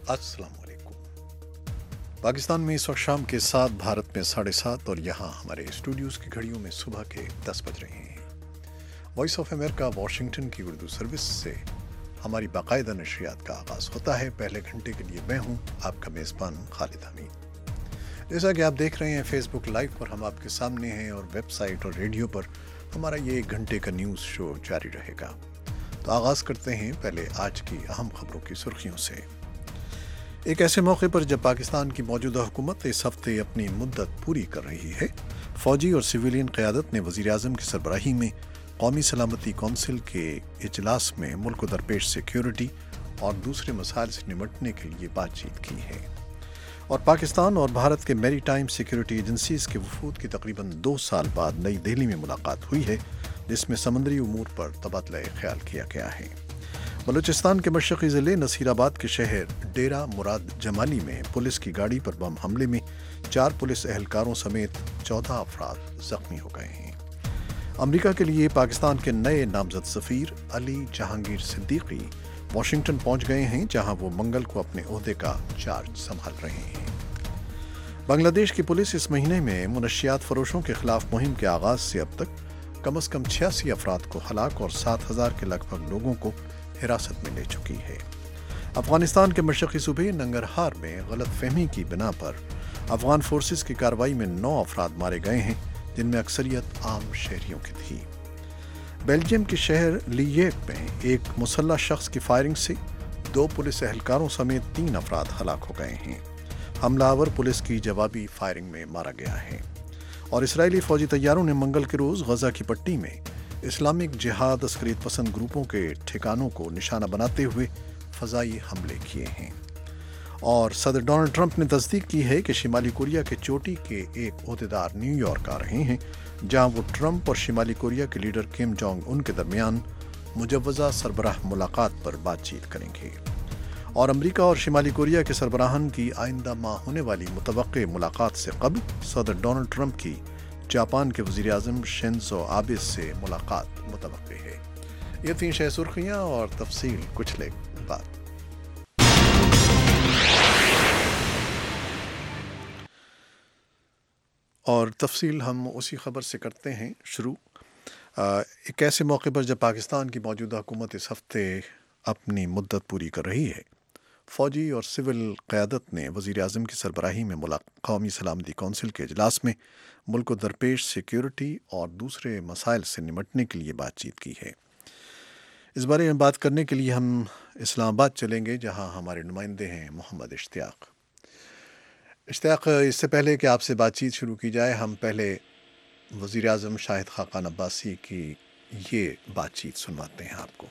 अस्सलाम वालेकुम। पाकिस्तान में इस वक्त शाम के 7, भारत में 7:30 और यहाँ हमारे स्टूडियोज़ की घड़ियों में सुबह के 10 बज रहे हैं। वॉइस ऑफ अमेरिका वाशिंगटन की उर्दू सर्विस से हमारी बाकायदा नशरियात का आगाज़ होता है। पहले घंटे के लिए मैं हूँ आपका मेज़बान खालिद हमीद। जैसा कि आप देख रहे हैं फेसबुक लाइव पर हम आपके सामने हैं और वेबसाइट और रेडियो पर हमारा ये 1 घंटे का न्यूज़ शो जारी रहेगा। तो आगाज़ करते हैं पहले आज की अहम खबरों की सुर्खियों से। एक ऐसे मौके पर जब पाकिस्तान की मौजूदा हुकूमत इस हफ्ते अपनी मुद्दत पूरी कर रही है, फ़ौजी और सिविलियन क़यादत ने वज़ीर आज़म की सरबराही में कौमी सलामती कौंसिल के इजलास में मुल्क को दरपेश सिक्योरिटी और दूसरे मसाइल से निपटने के लिए बातचीत की है। और पाकिस्तान और भारत के मैरी टाइम सिक्योरिटी एजेंसीज़ के वफूद की तकरीबन 2 साल बाद नई दिल्ली में मुलाकात हुई है, जिसमें समुद्री उमूर पर तबादला ख्याल किया गया है। बलूचिस्तान के मशरक़ी ज़िले नसीराबाद के शहर डेरा मुराद जमाली में पुलिस की गाड़ी पर बम हमले में 4 पुलिस एहलकारों समेत 14 अफराद ज़ख्मी हो गए हैं। अमेरिका के लिए पाकिस्तान के नए नामज़द सफ़ीर अली जहांगीर सिद्दीकी वाशिंगटन पहुंच गए हैं, जहां वो मंगल को अपने ओहदे का चार्ज संभाल रहे हैं। बांग्लादेश की पुलिस इस महीने में मुनशियात फरोशों के खिलाफ मुहिम के आगाज़ से अब तक कम अज़ कम 86 अफराद को हलाक और 7,000 के लगभग लोगों को हिरासत में ले चुकी है। अफगानिस्तान के मशरक़ी सूबे नंगरहार में गलत फहमी की बिना पर अफगान फोर्सेस की कार्रवाई में 9 अफराद मारे गए हैं, जिनमें अक्सरियत आम शहरियों की थी। बेल्जियम के शहर लियेक में एक मुसल्लह शख्स की फायरिंग से 2 पुलिस एहलकारों समेत 3 अफराद हलाक हो गए हैं। हमलावर पुलिस की जवाबी फायरिंग में मारा गया है। और इसराइली फौजी तैयारों ने मंगल के रोज़ गजा की पट्टी में इस्लामिक जिहाद अस्करियत पसंद ग्रुपों के ठिकानों को निशाना बनाते हुए फ़ज़ाई हमले किए हैं। और सदर डोनाल्ड ट्रंप ने तस्दीक की है कि शिमाली कोरिया के चोटी के एक ओहदेदार न्यूयॉर्क आ रहे हैं, जहां वो ट्रंप और शिमाली कोरिया के लीडर किम जोंग उन के दरमियान मुजव्वज़ा सरबराह मुलाकात पर बातचीत करेंगे। और अमेरिका और शिमाली कोरिया के सरबराहान की आइंदा माह होने वाली मुतवक्के मुलाकात से कबल सदर डोनाल्ड ट्रंप की जापान के वज़ीर आज़म शिंज़ो आबे से मुलाकात मुतवक्के है। ये 3 शह सुर्खियाँ और तफसील कुछ लेख बाद। और तफसील हम उसी ख़बर से करते हैं शुरू। एक ऐसे मौके पर जब पाकिस्तान की मौजूदा हुकूमत इस हफ्ते अपनी मुद्दत पूरी कर रही है, फ़ौजी और सिविल क़यादत ने वज़ीर आज़म की सरबराही में कौमी सलामती कौंसिल के इजलास में मुल्क को दरपेश सिक्योरिटी और दूसरे मसाइल से निपटने के लिए बातचीत की है। इस बारे में बात करने के लिए हम इस्लामाबाद चलेंगे, जहां हमारे नुमाइंदे हैं मोहम्मद इश्तियाक। इससे पहले कि आपसे बातचीत शुरू की जाए, हम पहले वज़ीर आज़म शाहिद खाकान अब्बासी की ये बातचीत सुनवाते हैं आपको।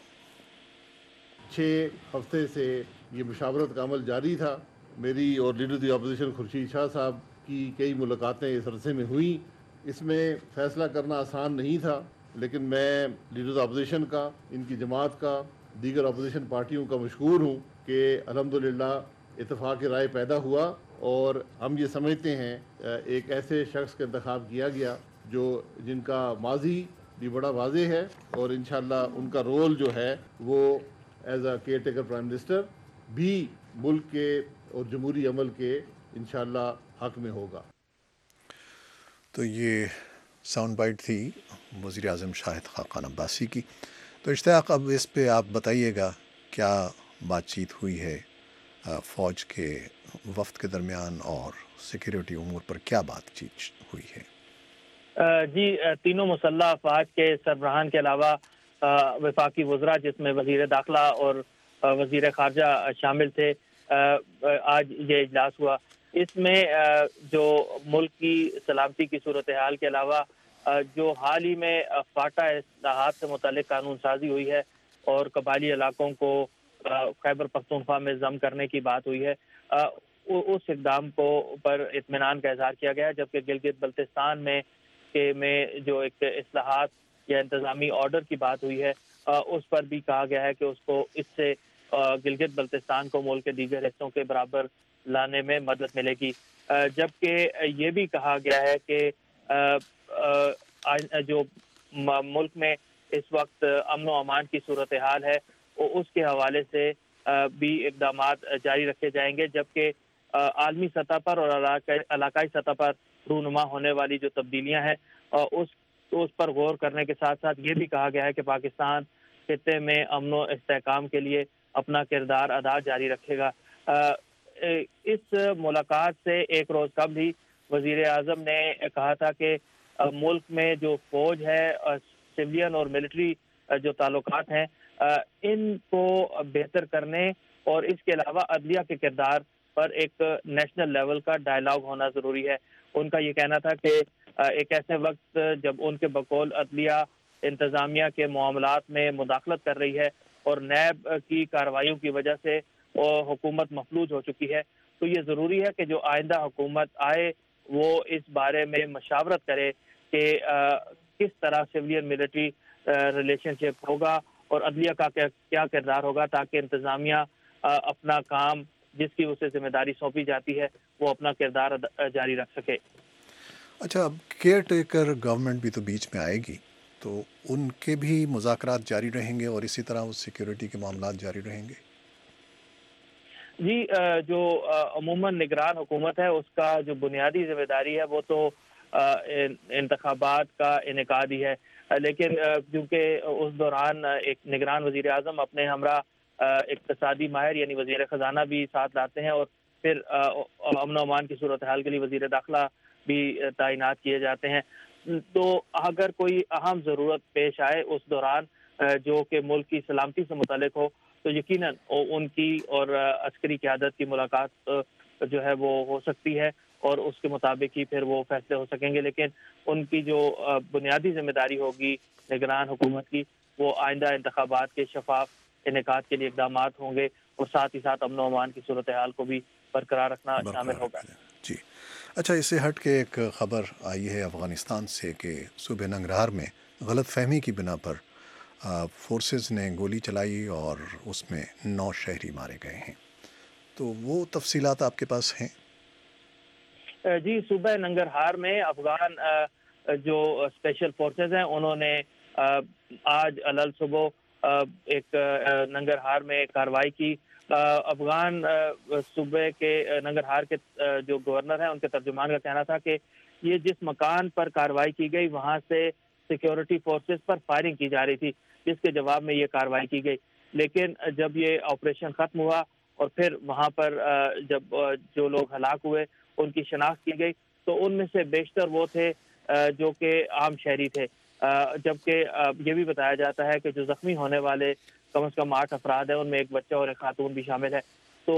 6 हफ्ते से ये मुशावरत का अमल जारी था। मेरी और leader the opposition Khursheed Shah साहब की कई मुलाकातें इस अरसे में हुई। इसमें फ़ैसला करना आसान नहीं था, लेकिन मैं लीडर अपोजिशन का, इनकी जमात का, दीगर अपोजिशन पार्टियों का मशकूर हूँ कि अल्हम्दुलिल्लाह इत्तेफाक राय पैदा हुआ और हम ये समझते हैं एक ऐसे शख्स का इंतखाब किया गया जिनका माजी भी बड़ा वाज़ेह है और इंशाअल्लाह उनका रोल जो है वो as a caretaker prime minister भी मुल्क के और जमहूरी अमल के इंशाअल्लाह हक में होगा। तो ये साउंड बाइट थी वज़ीर आज़म शाहिद खाकान अब्बासी की। तो इश्तियाक, अब इस पे आप बताइएगा क्या बातचीत हुई है फ़ौज के वफ़द के दरमियान और सिक्योरिटी उमूर पर क्या बातचीत हुई है? जी, तीनों मुसल्लह अफ़वाज के सरबराहान के अलावा वफाकी वज़रा, जिसमें वज़ीर दाखिला और वज़ीर ख़ारजा शामिल थे, आज ये इजलास हुआ। इसमें जो मुल्क की सलामती की सूरत हाल के अलावा जो हाल ही में फाटा इस्लाहात से मुतालिक कानून साजी हुई है और कबायली इलाकों को खैबर पख्तूनख्वा में ज़म करने की बात हुई है, उस इक़दाम को पर इत्मीनान का इज़हार किया गया है। जबकि गिलगित बल्तिस्तान में जो एक इस्लाहात या इंतज़ामी ऑर्डर की बात हुई है, उस पर भी कहा गया है कि उसको इससे गिलगित बल्तिस्तान को मुल्क के दीगर हिस्सों के बराबर लाने में मदद मिलेगी। जबकि ये भी कहा गया है कि जो मुल्क में इस वक्त अमन व अमान की सूरत हाल है, उसके हवाले से بھی اقدامات جاری رکھے جائیں گے، جبکہ عالمی سطح پر اور علاقائی سطح پر رونما ہونے والی جو تبدیلیاں ہیں اس پر غور کرنے کے ساتھ ساتھ یہ بھی کہا گیا ہے کہ پاکستان خطے میں امن و استحکام کے لیے اپنا کردار ادا جاری رکھے گا۔ اس ملاقات سے ایک روز قبل ہی وزیر اعظم نے کہا تھا کہ ملک میں جو فوج ہے، سویلین اور ملٹری جو تعلقات ہیں، ان کو بہتر کرنے اور اس کے علاوہ عدلیہ کے کردار پر ایک نیشنل لیول کا ڈائلاگ ہونا ضروری ہے۔ ان کا یہ کہنا تھا کہ ایک ایسے وقت جب ان کے بقول عدلیہ انتظامیہ کے معاملات میں مداخلت کر رہی ہے اور نیب کی کارروائیوں کی وجہ سے حکومت مفلوج ہو چکی ہے، تو یہ ضروری ہے کہ جو آئندہ حکومت آئے وہ اس بارے میں مشاورت کرے کہ کس طرح سویلین ملٹری ریلیشن شپ ہوگا اور عدلیہ کا کیا کردار ہوگا، تاکہ انتظامیہ اپنا کام جس کی اسے ذمہ داری سونپی جاتی ہے وہ اپنا کردار جاری رکھ سکے۔ اچھا، اب کیئر ٹیکر گورنمنٹ بھی تو بیچ میں آئے گی، تو ان کے بھی مذاکرات جاری رہیں گے اور اسی طرح وہ سیکیورٹی کے معاملات جاری رہیں گے؟ جی، جو عموماً نگران حکومت ہے اس کا جو بنیادی ذمہ داری ہے وہ تو انتخابات کا انعقاد ہی ہے، لیکن کیونکہ اس دوران ایک نگران وزیر اعظم اپنے ہمراہ اقتصادی ماہر یعنی وزیر خزانہ بھی ساتھ لاتے ہیں، اور پھر امن و امان کی صورتحال کے لیے وزیر داخلہ بھی تعینات کیے جاتے ہیں، تو اگر کوئی اہم ضرورت پیش آئے اس دوران جو کہ ملک کی سلامتی سے متعلق ہو تو یقیناً ان کی اور عسکری قیادت کی ملاقات جو ہے وہ ہو سکتی ہے اور اس کے مطابق ہی پھر وہ فیصلے ہو سکیں گے، لیکن ان کی جو بنیادی ذمہ داری ہوگی نگران حکومت کی وہ آئندہ انتخابات کے شفاف انعقاد کے لیے اقدامات ہوں گے اور ساتھ ہی ساتھ امن و امان کی صورتحال کو بھی برقرار رکھنا شامل ہوگا۔ جی اچھا، اس سے ہٹ کے ایک خبر آئی ہے افغانستان سے کہ صوبہ ننگرہار میں غلط فہمی کی بنا پر فورسز نے گولی چلائی اور اس میں 9 شہری مارے گئے ہیں، تو وہ تفصیلات آپ کے پاس ہیں؟ جی، صوبہ ننگرہار میں افغان جو اسپیشل فورسز ہیں انہوں نے آج علل صبح ایک ننگرہار میں کارروائی کی۔ افغان صوبے کے ننگرہار کے جو گورنر ہیں ان کے ترجمان کا کہنا تھا کہ یہ جس مکان پر کارروائی کی گئی وہاں سے سیکیورٹی فورسز پر فائرنگ کی جا رہی تھی، جس کے جواب میں یہ کارروائی کی گئی، لیکن جب یہ آپریشن ختم ہوا اور پھر وہاں پر جب جو لوگ ہلاک ہوئے ان کی شناخت کی گئی تو ان میں سے بیشتر وہ تھے جو کہ عام شہری تھے، جبکہ یہ بھی بتایا جاتا ہے کہ جو زخمی ہونے والے کم از کم 8 افراد ہیں ان میں ایک بچہ اور ایک خاتون بھی شامل ہے۔ تو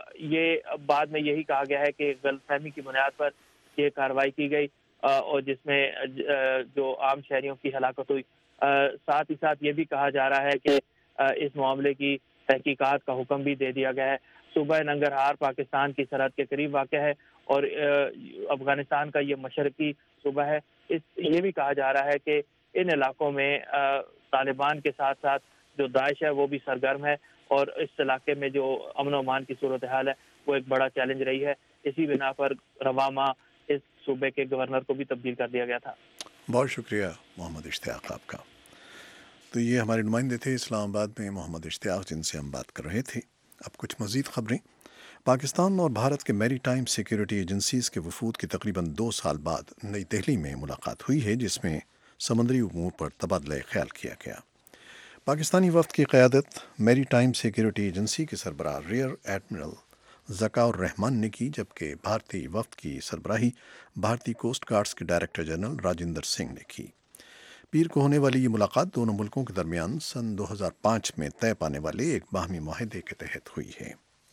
یہ بعد میں یہی کہا گیا ہے کہ غلط فہمی کی بنیاد پر یہ کارروائی کی گئی اور جس میں جو عام شہریوں کی ہلاکت ہوئی۔ ساتھ ہی ساتھ یہ بھی کہا جا رہا ہے کہ اس معاملے کی تحقیقات کا حکم بھی دے دیا گیا ہے۔ صوبہ ننگرہار پاکستان کی سرحد کے قریب واقع ہے اور افغانستان کا یہ مشرقی صوبہ ہے۔ یہ بھی کہا جا رہا ہے کہ ان علاقوں میں طالبان کے ساتھ ساتھ جو داعش ہے وہ بھی سرگرم ہے اور اس علاقے میں جو امن و امان کی صورتحال ہے وہ ایک بڑا چیلنج رہی ہے۔ اسی بنا پر رواں ماہ اس صوبے کے گورنر کو بھی تبدیل کر دیا گیا تھا۔ بہت شکریہ محمد اشتیاق آپ کا۔ تو یہ ہمارے نمائندے تھے اسلام آباد میں محمد اشتیاق، جن سے ہم بات کر رہے تھے۔ اب کچھ مزید خبریں۔ پاکستان اور بھارت کے میری ٹائم سیکیورٹی ایجنسیز کے وفود کی تقریباً 2 سال بعد نئی دہلی میں ملاقات ہوئی ہے، جس میں سمندری امور پر تبادلہ خیال کیا گیا۔ پاکستانی وفد کی قیادت میری ٹائم سیکیورٹی ایجنسی کے سربراہ ریئر ایڈمرل ذکاء الرحمان نے کی، جبکہ بھارتی وفد کی سربراہی بھارتی کوسٹ گارڈز کے ڈائریکٹر جنرل راجندر سنگھ نے کی۔ پیر کو ہونے والی یہ ملاقات دونوں ملکوں کے درمیان سن 2005 میں طے پانے والے ایک باہمی معاہدے کے تحت ہوئی ہے۔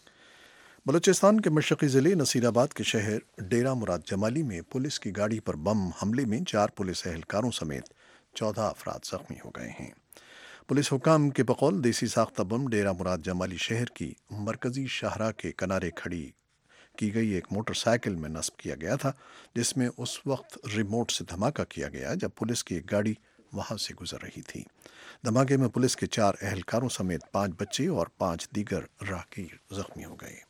بلوچستان کے مشرقی ضلع نصیر آباد کے شہر ڈیرہ مراد جمالی میں پولیس کی گاڑی پر بم حملے میں 4 پولیس اہلکاروں سمیت 14 افراد زخمی ہو گئے ہیں۔ پولیس حکام کے بقول دیسی ساختہ بم ڈیرہ مراد جمالی شہر کی مرکزی شاہراہ کے کنارے کھڑی کی گئی ایک موٹر سائیکل میں نصب کیا گیا تھا، جس میں اس وقت ریموٹ سے دھماکہ کیا گیا جب پولیس کی ایک گاڑی وہاں سے گزر رہی تھی۔ دھماکے میں پولیس کے 4 اہلکاروں سمیت 5 بچے اور 5 دیگر راہگیر زخمی ہو گئے۔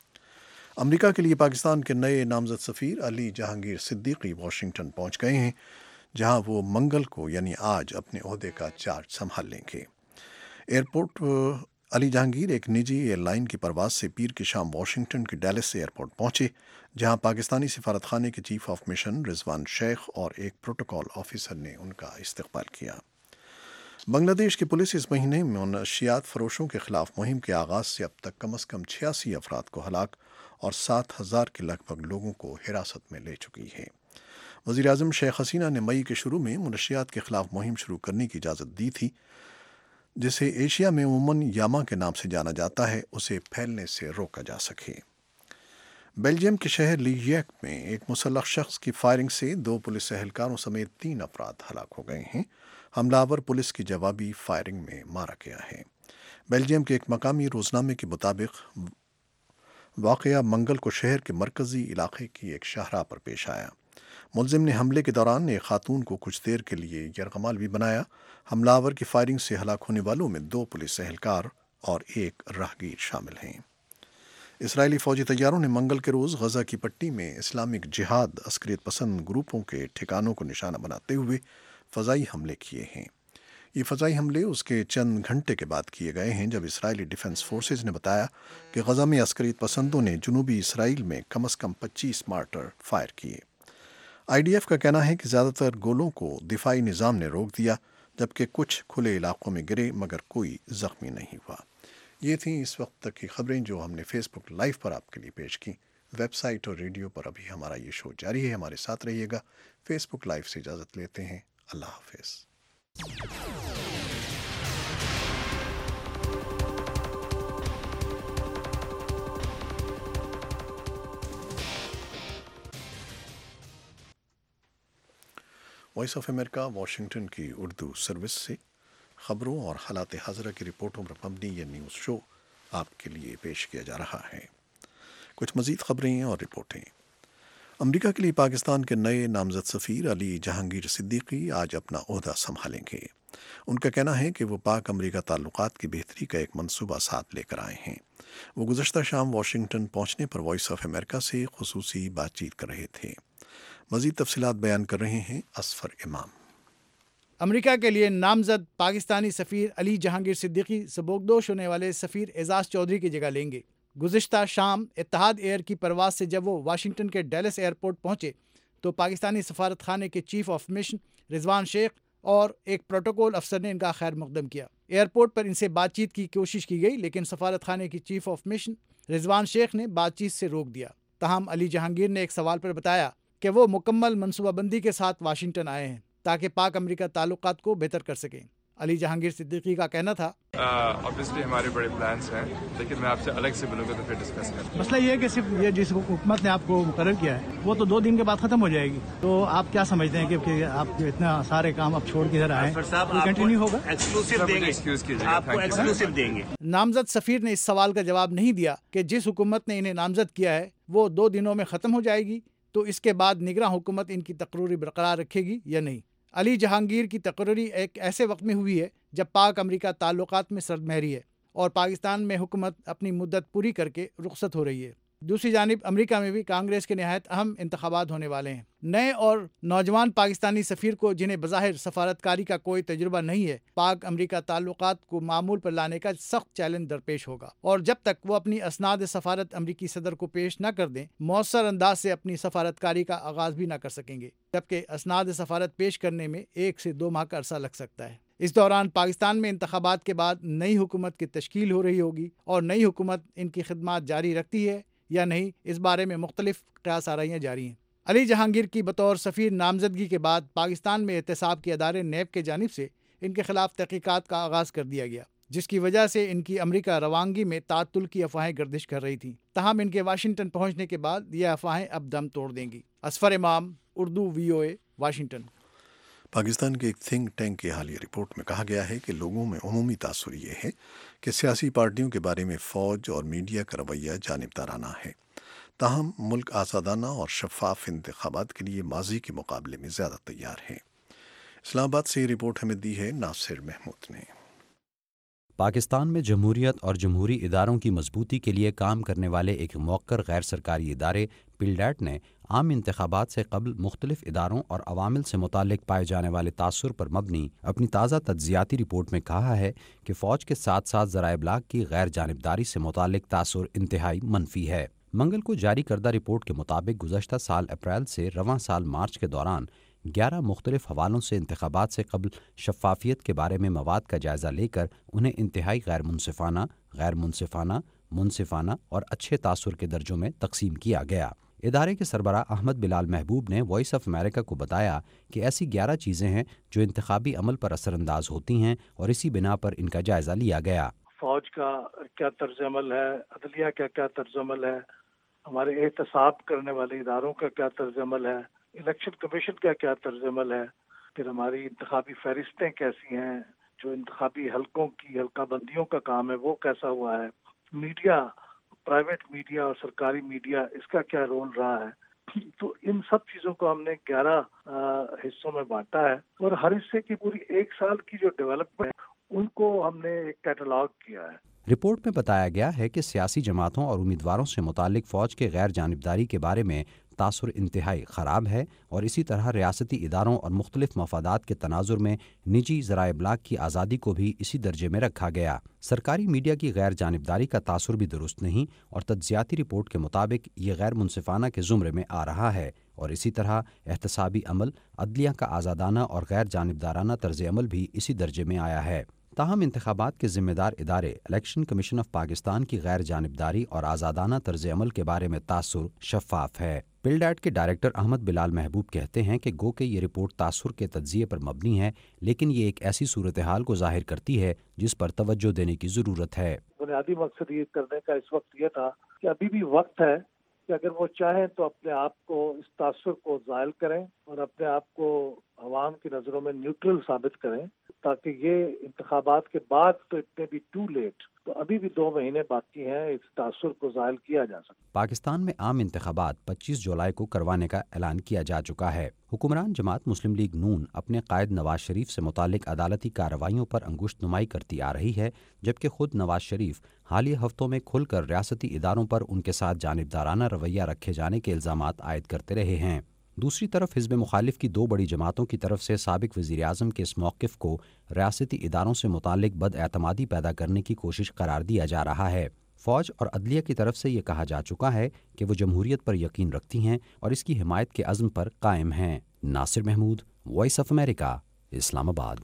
امریکہ کے لیے پاکستان کے نئے نامزد سفیر علی جہانگیر صدیقی واشنگٹن پہنچ گئے ہیں، جہاں وہ منگل کو یعنی آج اپنے عہدے کا چارج سنبھال لیں گے۔ ایئرپورٹ علی جہانگیر ایک نجی ایئر لائن کی پرواز سے پیر کی شام واشنگٹن کے ڈیلس ایئرپورٹ پہنچے، جہاں پاکستانی سفارت خانے کے چیف آف مشن رضوان شیخ اور ایک پروٹوکول آفیسر نے ان کا استقبال کیا۔ بنگلہ دیش کی پولیس اس مہینے منشیات فروشوں کے خلاف مہم کے آغاز سے اب تک کم از کم 86 افراد کو ہلاک اور 7,000 کے لگ بھگ لوگوں کو حراست میں لے چکی ہے۔ وزیر اعظم شیخ حسینہ نے مئی کے شروع میں منشیات کے خلاف مہم شروع کرنے کی اجازت دی تھی، جسے ایشیا میں عموماً یاما کے نام سے جانا جاتا ہے، اسے پھیلنے سے روکا جا سکے۔ بیلجیم کے شہر لیجیک میں ایک مسلح شخص کی فائرنگ سے 2 پولیس اہلکاروں سمیت 3 افراد ہلاک ہو گئے ہیں۔ حملہ آور پولیس کی جوابی فائرنگ میں مارا گیا ہے۔ بیلجیم کے ایک مقامی روزنامے کے مطابق واقعہ منگل کو شہر کے مرکزی علاقے کی ایک شاہراہ پر پیش آیا۔ ملزم نے حملے کے دوران ایک خاتون کو کچھ دیر کے لیے یرغمال بھی بنایا۔ حملہ آور کی فائرنگ سے ہلاک ہونے والوں میں 2 پولیس اہلکار اور ایک راہگیر شامل ہیں۔ اسرائیلی فوجی طیاروں نے منگل کے روز غزہ کی پٹی میں اسلامک جہاد عسکریت پسند گروپوں کے ٹھکانوں کو نشانہ بناتے ہوئے فضائی حملے کیے ہیں۔ یہ فضائی حملے اس کے چند گھنٹے کے بعد کیے گئے ہیں جب اسرائیلی ڈیفنس فورسز نے بتایا کہ غزہ میں عسکریت پسندوں نے جنوبی اسرائیل میں کم از کم 25 مارٹر فائر کیے۔ IDF کا کہنا ہے کہ زیادہ تر گولوں کو دفاعی نظام نے روک دیا، جبکہ کچھ کھلے علاقوں میں گرے مگر کوئی زخمی نہیں ہوا۔ یہ تھیں اس وقت تک کی خبریں جو ہم نے فیس بک لائیو پر آپ کے لیے پیش کی۔ ویب سائٹ اور ریڈیو پر ابھی ہمارا یہ شو جاری ہے، ہمارے ساتھ رہیے گا۔ فیس بک لائیو سے اجازت لیتے ہیں، اللہ حافظ۔ وائس آف امریکہ واشنگٹن کی اردو سروس سے خبروں اور حالات حاضرہ کی رپورٹوں پر مبنی یہ نیوز شو آپ کے لیے پیش کیا جا رہا ہے۔ کچھ مزید خبریں اور رپورٹیں۔ امریکہ کے لیے پاکستان کے نئے نامزد سفیر علی جہانگیر صدیقی آج اپنا عہدہ سنبھالیں گے۔ ان کا کہنا ہے کہ وہ پاک امریکہ تعلقات کی بہتری کا ایک منصوبہ ساتھ لے کر آئے ہیں۔ وہ گزشتہ شام واشنگٹن پہنچنے پر وائس آف امریکہ سے خصوصی بات چیت کر رہے تھے۔ مزید تفصیلات بیان کر رہے ہیں اصفر امام۔ امریکہ کے لیے نامزد پاکستانی سفیر علی جہانگیر صدیقی سبکدوش ہونے والے سفیر اعزاز چودھری کی جگہ لیں گے۔ گزشتہ شام اتحاد ایئر کی پرواز سے جب وہ واشنگٹن کے ڈیلس ایئرپورٹ پہنچے تو پاکستانی سفارت خانے کے چیف آف مشن رضوان شیخ اور ایک پروٹوکول افسر نے ان کا خیر مقدم کیا۔ ایئرپورٹ پر ان سے بات چیت کی کوشش کی گئی، لیکن سفارت خانے کی چیف آف مشن رضوان شیخ نے بات چیت سے روک دیا۔ تاہم علی جہانگیر نے ایک سوال پر بتایا کہ وہ مکمل منصوبہ بندی کے ساتھ واشنگٹن آئے ہیں تاکہ پاک امریکہ تعلقات کو بہتر کر سکیں۔ علی جہانگیر صدیقی کا کہنا تھا، obviously ہمارے بڑے پلانس ہیں، لیکن میں آپ سے الگ سے ملوں گا تو پھر ڈسکس کریں۔ مسئلہ یہ ہے کہ صرف یہ جس حکومت نے آپ کو مقرر کیا ہے وہ تو 2 دن کے بعد ختم ہو جائے گی، تو آپ کیا سمجھتے ہیں کہ آپ اتنا سارے کام اب چھوڑ کے ادھر آئے ہیں، کنٹینیو ہوگا؟ ایکسکلوسیو دیں گے، آپ کو ایکسکلوسیو دیں گے۔ نامزد سفیر نے اس سوال کا جواب نہیں دیا کہ جس حکومت نے انہیں نامزد کیا ہے وہ 2 دنوں میں ختم ہو جائے گی، تو اس کے بعد نگراں حکومت ان کی تقرری برقرار رکھے گی یا نہیں۔ علی جہانگیر کی تقرری ایک ایسے وقت میں ہوئی ہے جب پاک امریکہ تعلقات میں سرد مہری ہے اور پاکستان میں حکومت اپنی مدت پوری کر کے رخصت ہو رہی ہے۔ دوسری جانب امریکہ میں بھی کانگریس کے نہایت اہم انتخابات ہونے والے ہیں۔ نئے اور نوجوان پاکستانی سفیر کو، جنہیں بظاہر سفارتکاری کا کوئی تجربہ نہیں ہے، پاک امریکہ تعلقات کو معمول پر لانے کا سخت چیلنج درپیش ہوگا، اور جب تک وہ اپنی اسناد سفارت امریکی صدر کو پیش نہ کر دیں مؤثر انداز سے اپنی سفارتکاری کا آغاز بھی نہ کر سکیں گے، جبکہ اسناد سفارت پیش کرنے میں 1 سے 2 ماہ کا عرصہ لگ سکتا ہے۔ اس دوران پاکستان میں انتخابات کے بعد نئی حکومت کی تشکیل ہو رہی ہوگی، اور نئی حکومت ان کی خدمات جاری رکھتی ہے یا نہیں، اس بارے میں مختلف قیاس آرائیاں جاری ہیں۔ علی جہانگیر کی بطور سفیر نامزدگی کے بعد پاکستان میں احتساب کے ادارے نیب کی جانب سے ان کے خلاف تحقیقات کا آغاز کر دیا گیا، جس کی وجہ سے ان کی امریکہ روانگی میں تعطل کی افواہیں گردش کر رہی تھیں۔ تاہم ان کے واشنگٹن پہنچنے کے بعد یہ افواہیں اب دم توڑ دیں گی۔ اصفر امام، اردو VOA، واشنگٹن۔ پاکستان کے ایک تھنک ٹینک کی حالیہ رپورٹ میں کہا گیا ہے کہ لوگوں میں عمومی تاثر یہ ہے کہ سیاسی پارٹیوں کے بارے میں فوج اور میڈیا کا رویہ جانبدارانہ ہے، تاہم ملک آزادانہ اور شفاف انتخابات کے لیے ماضی کے مقابلے میں زیادہ تیار ہے۔ اسلام آباد سے یہ رپورٹ ہمیں دی ہے ناصر محمود نے۔ پاکستان میں جمہوریت اور جمہوری اداروں کی مضبوطی کے لیے کام کرنے والے ایک موقر غیر سرکاری ادارے پلڈیٹ نے عام انتخابات سے قبل مختلف اداروں اور عوامل سے متعلق پائے جانے والے تاثر پر مبنی اپنی تازہ تجزیاتی رپورٹ میں کہا ہے کہ فوج کے ساتھ ساتھ ذرائع ابلاغ کی غیر جانبداری سے متعلق تاثر انتہائی منفی ہے۔ منگل کو جاری کردہ رپورٹ کے مطابق گزشتہ سال اپریل سے رواں سال مارچ کے دوران 11 مختلف حوالوں سے انتخابات سے قبل شفافیت کے بارے میں مواد کا جائزہ لے کر انہیں انتہائی غیر منصفانہ، منصفانہ اور اچھے تاثر کے درجوں میں تقسیم کیا گیا۔ ادارے کے سربراہ احمد بلال محبوب نے وائس آف امریکہ کو بتایا کہ ایسی 11 چیزیں ہیں جو انتخابی عمل پر اثر انداز ہوتی ہیں اور اسی بنا پر ان کا جائزہ لیا گیا۔ فوج کا کیا طرز عمل ہے، عدلیہ کا کیا طرز عمل ہے، ہمارے احتساب کرنے والے اداروں کا کیا طرز عمل ہے، الیکشن کمیشن کا کیا طرز عمل ہے، پھر ہماری انتخابی فہرستیں کیسی ہیں، جو انتخابی حلقوں کی حلقہ بندیوں کا کام ہے وہ کیسا ہوا ہے، میڈیا، پرائیویٹ میڈیا اور سرکاری میڈیا، اس کا کیا رول رہا ہے۔ تو ان سب چیزوں کو ہم نے 11 حصوں میں بانٹا ہے اور ہر حصے کی پوری ایک سال کی جو ڈیولپمنٹ ان کو ہم نے ایک کیٹلاگ کیا ہے۔ رپورٹ میں بتایا گیا ہے کہ سیاسی جماعتوں اور امیدواروں سے متعلق فوج کے غیر جانبداری کے بارے میں تاثر انتہائی خراب ہے اور اسی طرح ریاستی اداروں اور مختلف مفادات کے تناظر میں نجی ذرائع ابلاغ کی آزادی کو بھی اسی درجے میں رکھا گیا۔ سرکاری میڈیا کی غیر جانبداری کا تاثر بھی درست نہیں اور تجزیاتی رپورٹ کے مطابق یہ غیر منصفانہ کے زمرے میں آ رہا ہے اور اسی طرح احتسابی عمل، عدلیہ کا آزادانہ اور غیر جانبدارانہ طرز عمل بھی اسی درجے میں آیا ہے۔ تاہم انتخابات کے ذمہ دار ادارے الیکشن کمیشن آف پاکستان کی غیر جانبداری اور آزادانہ طرز عمل کے بارے میں تاثر شفاف ہے۔ پلڈیٹ کے ڈائریکٹر احمد بلال محبوب کہتے ہیں کہ گو کہ یہ رپورٹ تاثر کے تجزیے پر مبنی ہے، لیکن یہ ایک ایسی صورتحال کو ظاہر کرتی ہے جس پر توجہ دینے کی ضرورت ہے۔ بنیادی مقصد یہ کرنے کا اس وقت یہ تھا کہ ابھی بھی وقت ہے کہ اگر وہ چاہیں تو اپنے آپ کو اس تاثر کو زائل کریں اور اپنے آپ کو عوام کی نظروں میں نیوٹرل ثابت کریں، تاکہ یہ انتخابات کے بعد تو اتنے بھی ٹو لیٹ، تو ابھی بھی 2 مہینے باقی ہیں، اس تاثر کو زائل کیا جا سکتا۔ پاکستان میں عام انتخابات 25 جولائی کو کروانے کا اعلان کیا جا چکا ہے۔ حکمران جماعت مسلم لیگ نون اپنے قائد نواز شریف سے متعلق عدالتی کارروائیوں پر انگشت نمائی کرتی آ رہی ہے، جبکہ خود نواز شریف حالیہ ہفتوں میں کھل کر ریاستی اداروں پر ان کے ساتھ جانبدارانہ رویہ رکھے جانے کے الزامات عائد کرتے رہے ہیں۔ دوسری طرف حزب مخالف کی 2 بڑی جماعتوں کی طرف سے سابق وزیر اعظم کے اس موقف کو ریاستی اداروں سے متعلق بد اعتمادی پیدا کرنے کی کوشش قرار دیا جا رہا ہے۔ فوج اور عدلیہ کی طرف سے یہ کہا جا چکا ہے کہ وہ جمہوریت پر یقین رکھتی ہیں اور اس کی حمایت کے عزم پر قائم ہیں۔ Nasir Mahmood, Voice of America, Islamabad.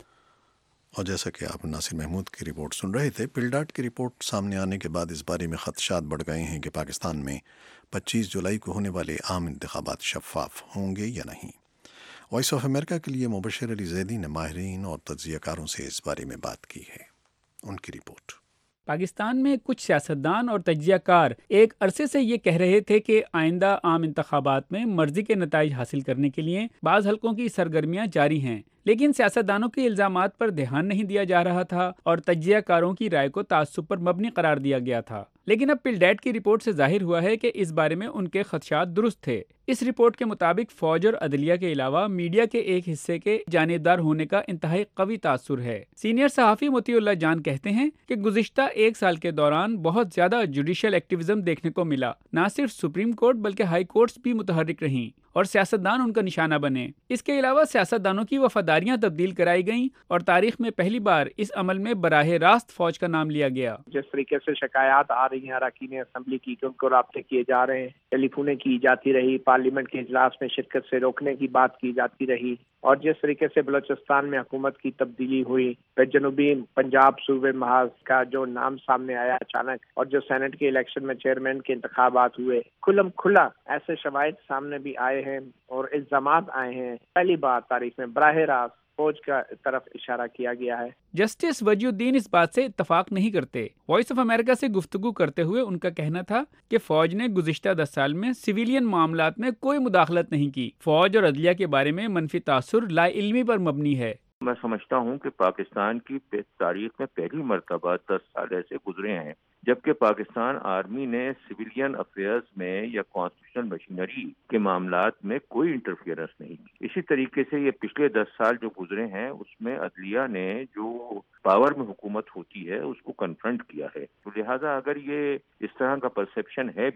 اور جیسا کہ آپ ناصر محمود کی رپورٹ سن رہے تھے، پلڈاٹ کی رپورٹ سامنے آنے کے بعد اس بارے میں خدشات بڑھ گئے ہیں کہ پاکستان میں 25 جولائی کو ہونے والے عام انتخابات شفاف ہوں گے یا نہیں۔ وائس آف امریکہ کے لیے مبشر علی زیدی نے ماہرین اور تجزیہ کاروں سے اس بارے میں بات کی ہے۔ ان کی رپورٹ۔ پاکستان میں کچھ سیاستدان اور تجزیہ کار ایک عرصے سے یہ کہہ رہے تھے کہ آئندہ عام انتخابات میں مرضی کے نتائج حاصل کرنے کے لیے بعض حلقوں کی سرگرمیاں جاری ہیں، لیکن سیاستدانوں کے الزامات پر دھیان نہیں دیا جا رہا تھا اور تجزیہ کاروں کی رائے کو تعصب پر مبنی قرار دیا گیا تھا۔ لیکن اب پلڈیٹ کی رپورٹ سے ظاہر ہوا ہے کہ اس بارے میں ان کے خدشات درست تھے۔ اس رپورٹ کے مطابق فوج اور عدلیہ کے علاوہ میڈیا کے ایک حصے کے جانبدار ہونے کا انتہائی قوی تاثر ہے۔ سینئر صحافی موتی اللہ جان کہتے ہیں کہ گزشتہ 1 سال کے دوران بہت زیادہ جوڈیشل ایکٹیویزم دیکھنے کو ملا، نہ صرف سپریم کورٹ بلکہ ہائی کورٹس بھی متحرک رہیں اور سیاستدان ان کا نشانہ بنے۔ اس کے علاوہ سیاستدانوں کی وفاداریاں تبدیل کرائی گئیں اور تاریخ میں پہلی بار اس عمل میں براہ راست فوج کا نام لیا گیا۔ جس طریقے سے شکایات آ رہی ہیں اراکین اسمبلی کی کہ ان کو رابطے کیے جا رہے ہیں، ٹیلی فونیں کی جاتی رہی، پارلیمنٹ کے اجلاس میں شرکت سے روکنے کی بات کی جاتی رہی، اور جس طریقے سے بلوچستان میں حکومت کی تبدیلی ہوئی، پھر جنوبی پنجاب صوبے محاذ کا جو نام سامنے آیا اچانک، اور جو سینٹ کے الیکشن میں چیئرمین کے انتخابات ہوئے، کھلم کھلا ایسے شواہد سامنے بھی آئے ہیں اور الزامات آئے ہیں۔ پہلی بار تاریخ میں براہ راست فوج کا طرف اشارہ کیا گیا ہے۔ جسٹس وجی الدین اس بات سے اتفاق نہیں کرتے۔ وائس آف امریکہ سے گفتگو کرتے ہوئے ان کا کہنا تھا کہ فوج نے گزشتہ 10 سال میں سویلین معاملات میں کوئی مداخلت نہیں کی۔ فوج اور عدلیہ کے بارے میں منفی تاثر لا علمی پر مبنی ہے۔ میں سمجھتا ہوں کہ پاکستان کی تاریخ میں پہلی مرتبہ 10 سال ایسے گزرے ہیں جبکہ پاکستان آرمی نے سویلین افیئرز میں یا کانسٹیٹیوشنل مشینری کے معاملات میں کوئی انٹرفیئرنس نہیں کی۔ اسی طریقے سے یہ پچھلے 10 سال جو گزرے ہیں اس میں عدلیہ نے جو پاور میں حکومت ہوتی ہے اس کو کنفرنٹ کیا ہے، تو لہٰذا اگر یہ اس طرح کا پرسیپشن ہے بھی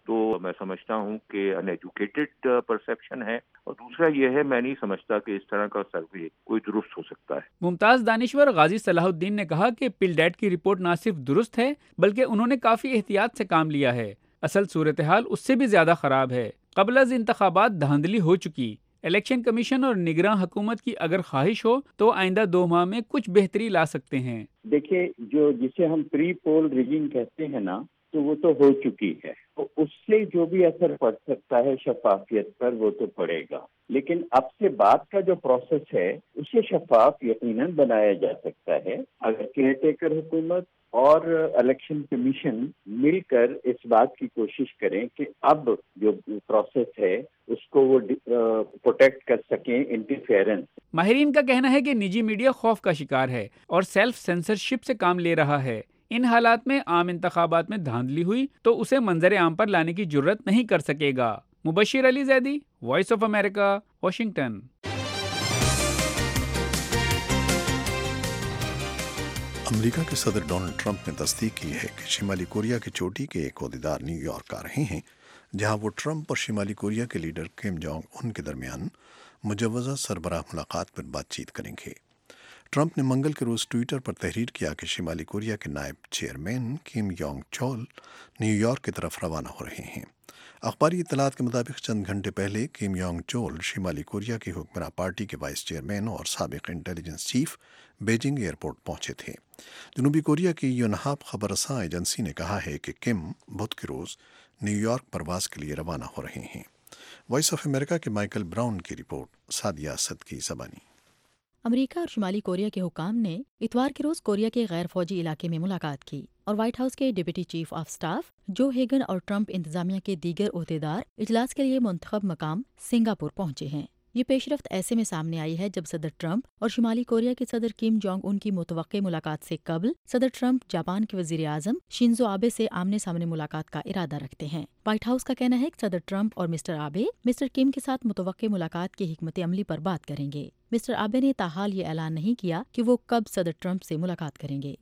تو میں سمجھتا ہوں کہ ان ایجوکیٹڈ پرسیپشن ہے، اور دوسرا یہ ہے میں نہیں سمجھتا کہ اس طرح کا سروے کوئی درست ہو سکتا ہے۔ ممتاز دانشور غازی صلاح الدین نے کہا کہ پل ڈیٹ کی رپورٹ نہ صرف درست ہے بلکہ انہوں نے کافی احتیاط سے کام لیا ہے۔ اصل صورتحال اس سے بھی زیادہ خراب ہے۔ قبل از انتخابات دھاندلی ہو چکی۔ الیکشن کمیشن اور نگراں حکومت کی اگر خواہش ہو تو آئندہ 2 ماہ میں کچھ بہتری لا سکتے ہیں۔ دیکھیے، جسے ہم پری پول ریگنگ کہتے ہیں نا، تو وہ تو ہو چکی ہے، تو اس سے جو بھی اثر پڑ سکتا ہے شفافیت پر وہ تو پڑے گا، لیکن اب سے بعد کا جو پروسیس ہے اسے شفاف یقیناً بنایا جا سکتا ہے اگر کیئر ٹیکر حکومت اور الیکشن کمیشن مل کر اس بات کی کوشش کریں کہ اب جو پروسیس ہے اس کو وہ پروٹیکٹ کر سکیں انٹرفیئرنس۔ ماہرین کا کہنا ہے کہ نجی میڈیا خوف کا شکار ہے اور سیلف سینسرشپ سے کام لے رہا ہے۔ ان حالات میں عام انتخابات میں دھاندلی ہوئی تو اسے منظر عام پر لانے کی جرت نہیں کر سکے گا۔ Mubashir Ali Zaidi, Voice of America, Washington. امریکہ کے صدر ڈونلڈ ٹرمپ نے تصدیق کی ہے کہ شمالی کوریا کی چوٹی کے ایک عہدیدار نیو یارک آ رہے ہیں، جہاں وہ ٹرمپ اور شمالی کوریا کے لیڈر کم جونگ ان کے درمیان مجوزہ سربراہ ملاقات پر بات چیت کریں گے۔ ٹرمپ نے منگل کے روز ٹویٹر پر تحریر کیا کہ شمالی کوریا کے نائب chairman Kim Yong Chol New York کی طرف روانہ ہو رہے ہیں۔ اخباری اطلاعات کے مطابق چند گھنٹے پہلے کم یونگ چول شمالی کوریا کی حکمراں پارٹی کے وائس چیئرمین اور سابق انٹیلیجنس چیف بیجنگ ایئرپورٹ پہنچے تھے۔ جنوبی کوریا کی یونہاپ خبر رساں ایجنسی نے کہا ہے کہ کم بدھ کے روز نیو یارک پرواز کے لیے روانہ ہو رہے ہیں۔ وائس آف امریکہ کے مائیکل براؤن کی رپورٹ، سعدیہ اسد کی زبانی۔ امریکہ اور شمالی کوریا کے حکام نے اتوار کے روز کوریا کے غیر فوجی علاقے میں ملاقات کی اور وائٹ ہاؤس کے deputy chief of staff Joe Hagin اور ٹرمپ انتظامیہ کے دیگر عہدیدار اجلاس کے لیے منتخب مقام سنگاپور پہنچے ہیں۔ یہ پیش رفت ایسے میں سامنے آئی ہے جب صدر ٹرمپ اور شمالی کوریا کے صدر کم جونگ ان کی متوقع ملاقات سے قبل صدر ٹرمپ جاپان کے وزیر اعظم شنزو آبے سے آمنے سامنے ملاقات کا ارادہ رکھتے ہیں۔ وائٹ ہاؤس کا کہنا ہے کہ صدر ٹرمپ اور مسٹر آبے مسٹر کم کے ساتھ متوقع ملاقات کی حکمت عملی پر بات کریں گے۔ مسٹر آبے نے تاحال یہ اعلان نہیں کیا کہ وہ کب صدر ٹرمپ سے ملاقات کریں گے۔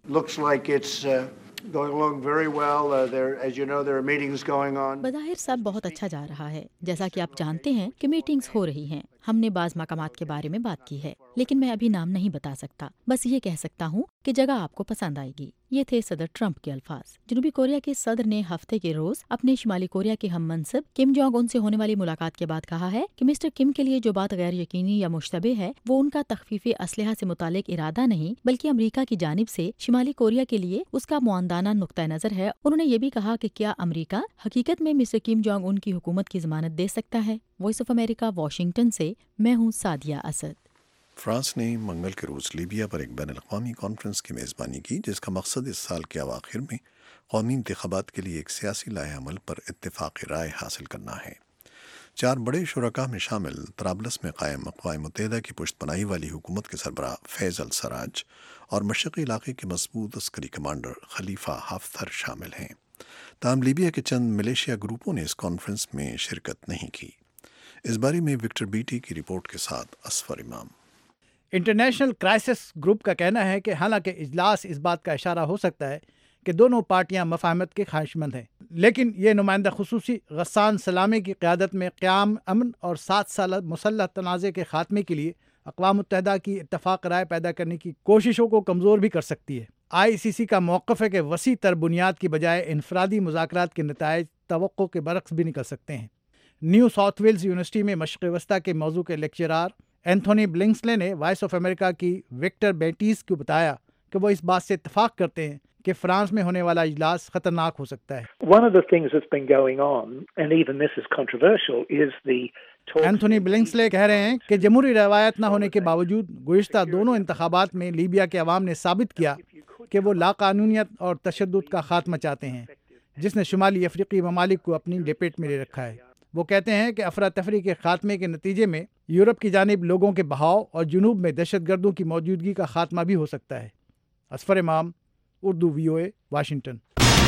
بظاہر سب بہت اچھا جا رہا ہے، جیسا کہ آپ جانتے ہیں کہ میٹنگز ہو رہی ہیں۔ ہم نے بعض مقامات کے بارے میں بات کی ہے، لیکن میں ابھی نام نہیں بتا سکتا، بس یہ کہہ سکتا ہوں کہ جگہ آپ کو پسند آئے گی۔ یہ تھے صدر ٹرمپ کے الفاظ۔ جنوبی کوریا کے صدر نے ہفتے کے روز اپنے شمالی کوریا کے ہم منصب کم جونگ ان سے ہونے والی ملاقات کے بعد کہا ہے کہ مسٹر کم کے لیے جو بات غیر یقینی یا مشتبہ ہے وہ ان کا تخفیف اسلحہ سے متعلق ارادہ نہیں بلکہ امریکہ کی جانب سے شمالی کوریا کے لیے اس کا معاندانہ نقطہ نظر ہے۔ انہوں نے یہ بھی کہا کہ کیا امریکہ حقیقت میں مسٹر کم جونگ ان کی حکومت کی ضمانت دے سکتا ہے۔ وائس آف امریکہ، واشنگٹن سے میں ہوں سعدیہ اسد۔ فرانس نے منگل کے روز لیبیا پر ایک بین الاقوامی کانفرنس کی میزبانی کی جس کا مقصد اس سال کے اواخر میں قومی انتخابات کے لیے ایک سیاسی لائحہ عمل پر اتفاق رائے حاصل کرنا ہے۔ 4 بڑے شرکاء میں شامل طرابلس میں قائم اقوام متحدہ کی پشت پناہی والی حکومت کے سربراہ فیض السراج اور مشرقی علاقے کے مضبوط عسکری کمانڈر خلیفہ حفتر شامل ہیں۔ تاہم لیبیا کے چند ملیشیا گروپوں نے اس کانفرنس میں شرکت نہیں کی۔ اس بارے میں وکٹر بیٹی کی رپورٹ کے ساتھ اسفر امام۔ انٹرنیشنل کرائسس گروپ کا کہنا ہے کہ حالانکہ اجلاس اس بات کا اشارہ ہو سکتا ہے کہ دونوں پارٹیاں مفاہمت کے خواہش مند ہیں، لیکن یہ نمائندہ خصوصی غسان سلامے کی قیادت میں قیام امن اور 7 سالہ مسلح تنازع کے خاتمے کے لیے اقوام متحدہ کی اتفاق رائے پیدا کرنے کی کوششوں کو کمزور بھی کر سکتی ہے۔ ICC کا موقف ہے کہ وسیع تر بنیاد کی بجائے انفرادی مذاکرات کے نتائج توقع کے برعکس بھی نکل سکتے ہیں۔ نیو ساؤتھ ویلز یونیورسٹی میں مشرق وسطیٰ کے موضوع کے لیکچرار اینتھونی بلنکسلے نے وائس آف امریکہ کی وکٹر بیٹیز کو بتایا کہ وہ اس بات سے اتفاق کرتے ہیں کہ فرانس میں ہونے والا اجلاس خطرناک ہو سکتا ہے۔ اینتھونی بلنکسلے کہہ رہے ہیں کہ جمہوری روایت نہ ہونے کے باوجود گزشتہ دونوں انتخابات میں لیبیا کے عوام نے ثابت کیا کہ وہ لاقانونیت اور تشدد کا خاتمہ چاہتے ہیں، جس نے شمالی افریقی ممالک کو اپنی لپیٹ میں لے رکھا ہے۔ وہ کہتے ہیں کہ افراتفری کے خاتمے کے نتیجے میں یورپ کی جانب لوگوں کے بہاؤ اور جنوب میں دہشت گردوں کی موجودگی کا خاتمہ بھی ہو سکتا ہے۔ اسفر امام، اردو VOA، واشنگٹن۔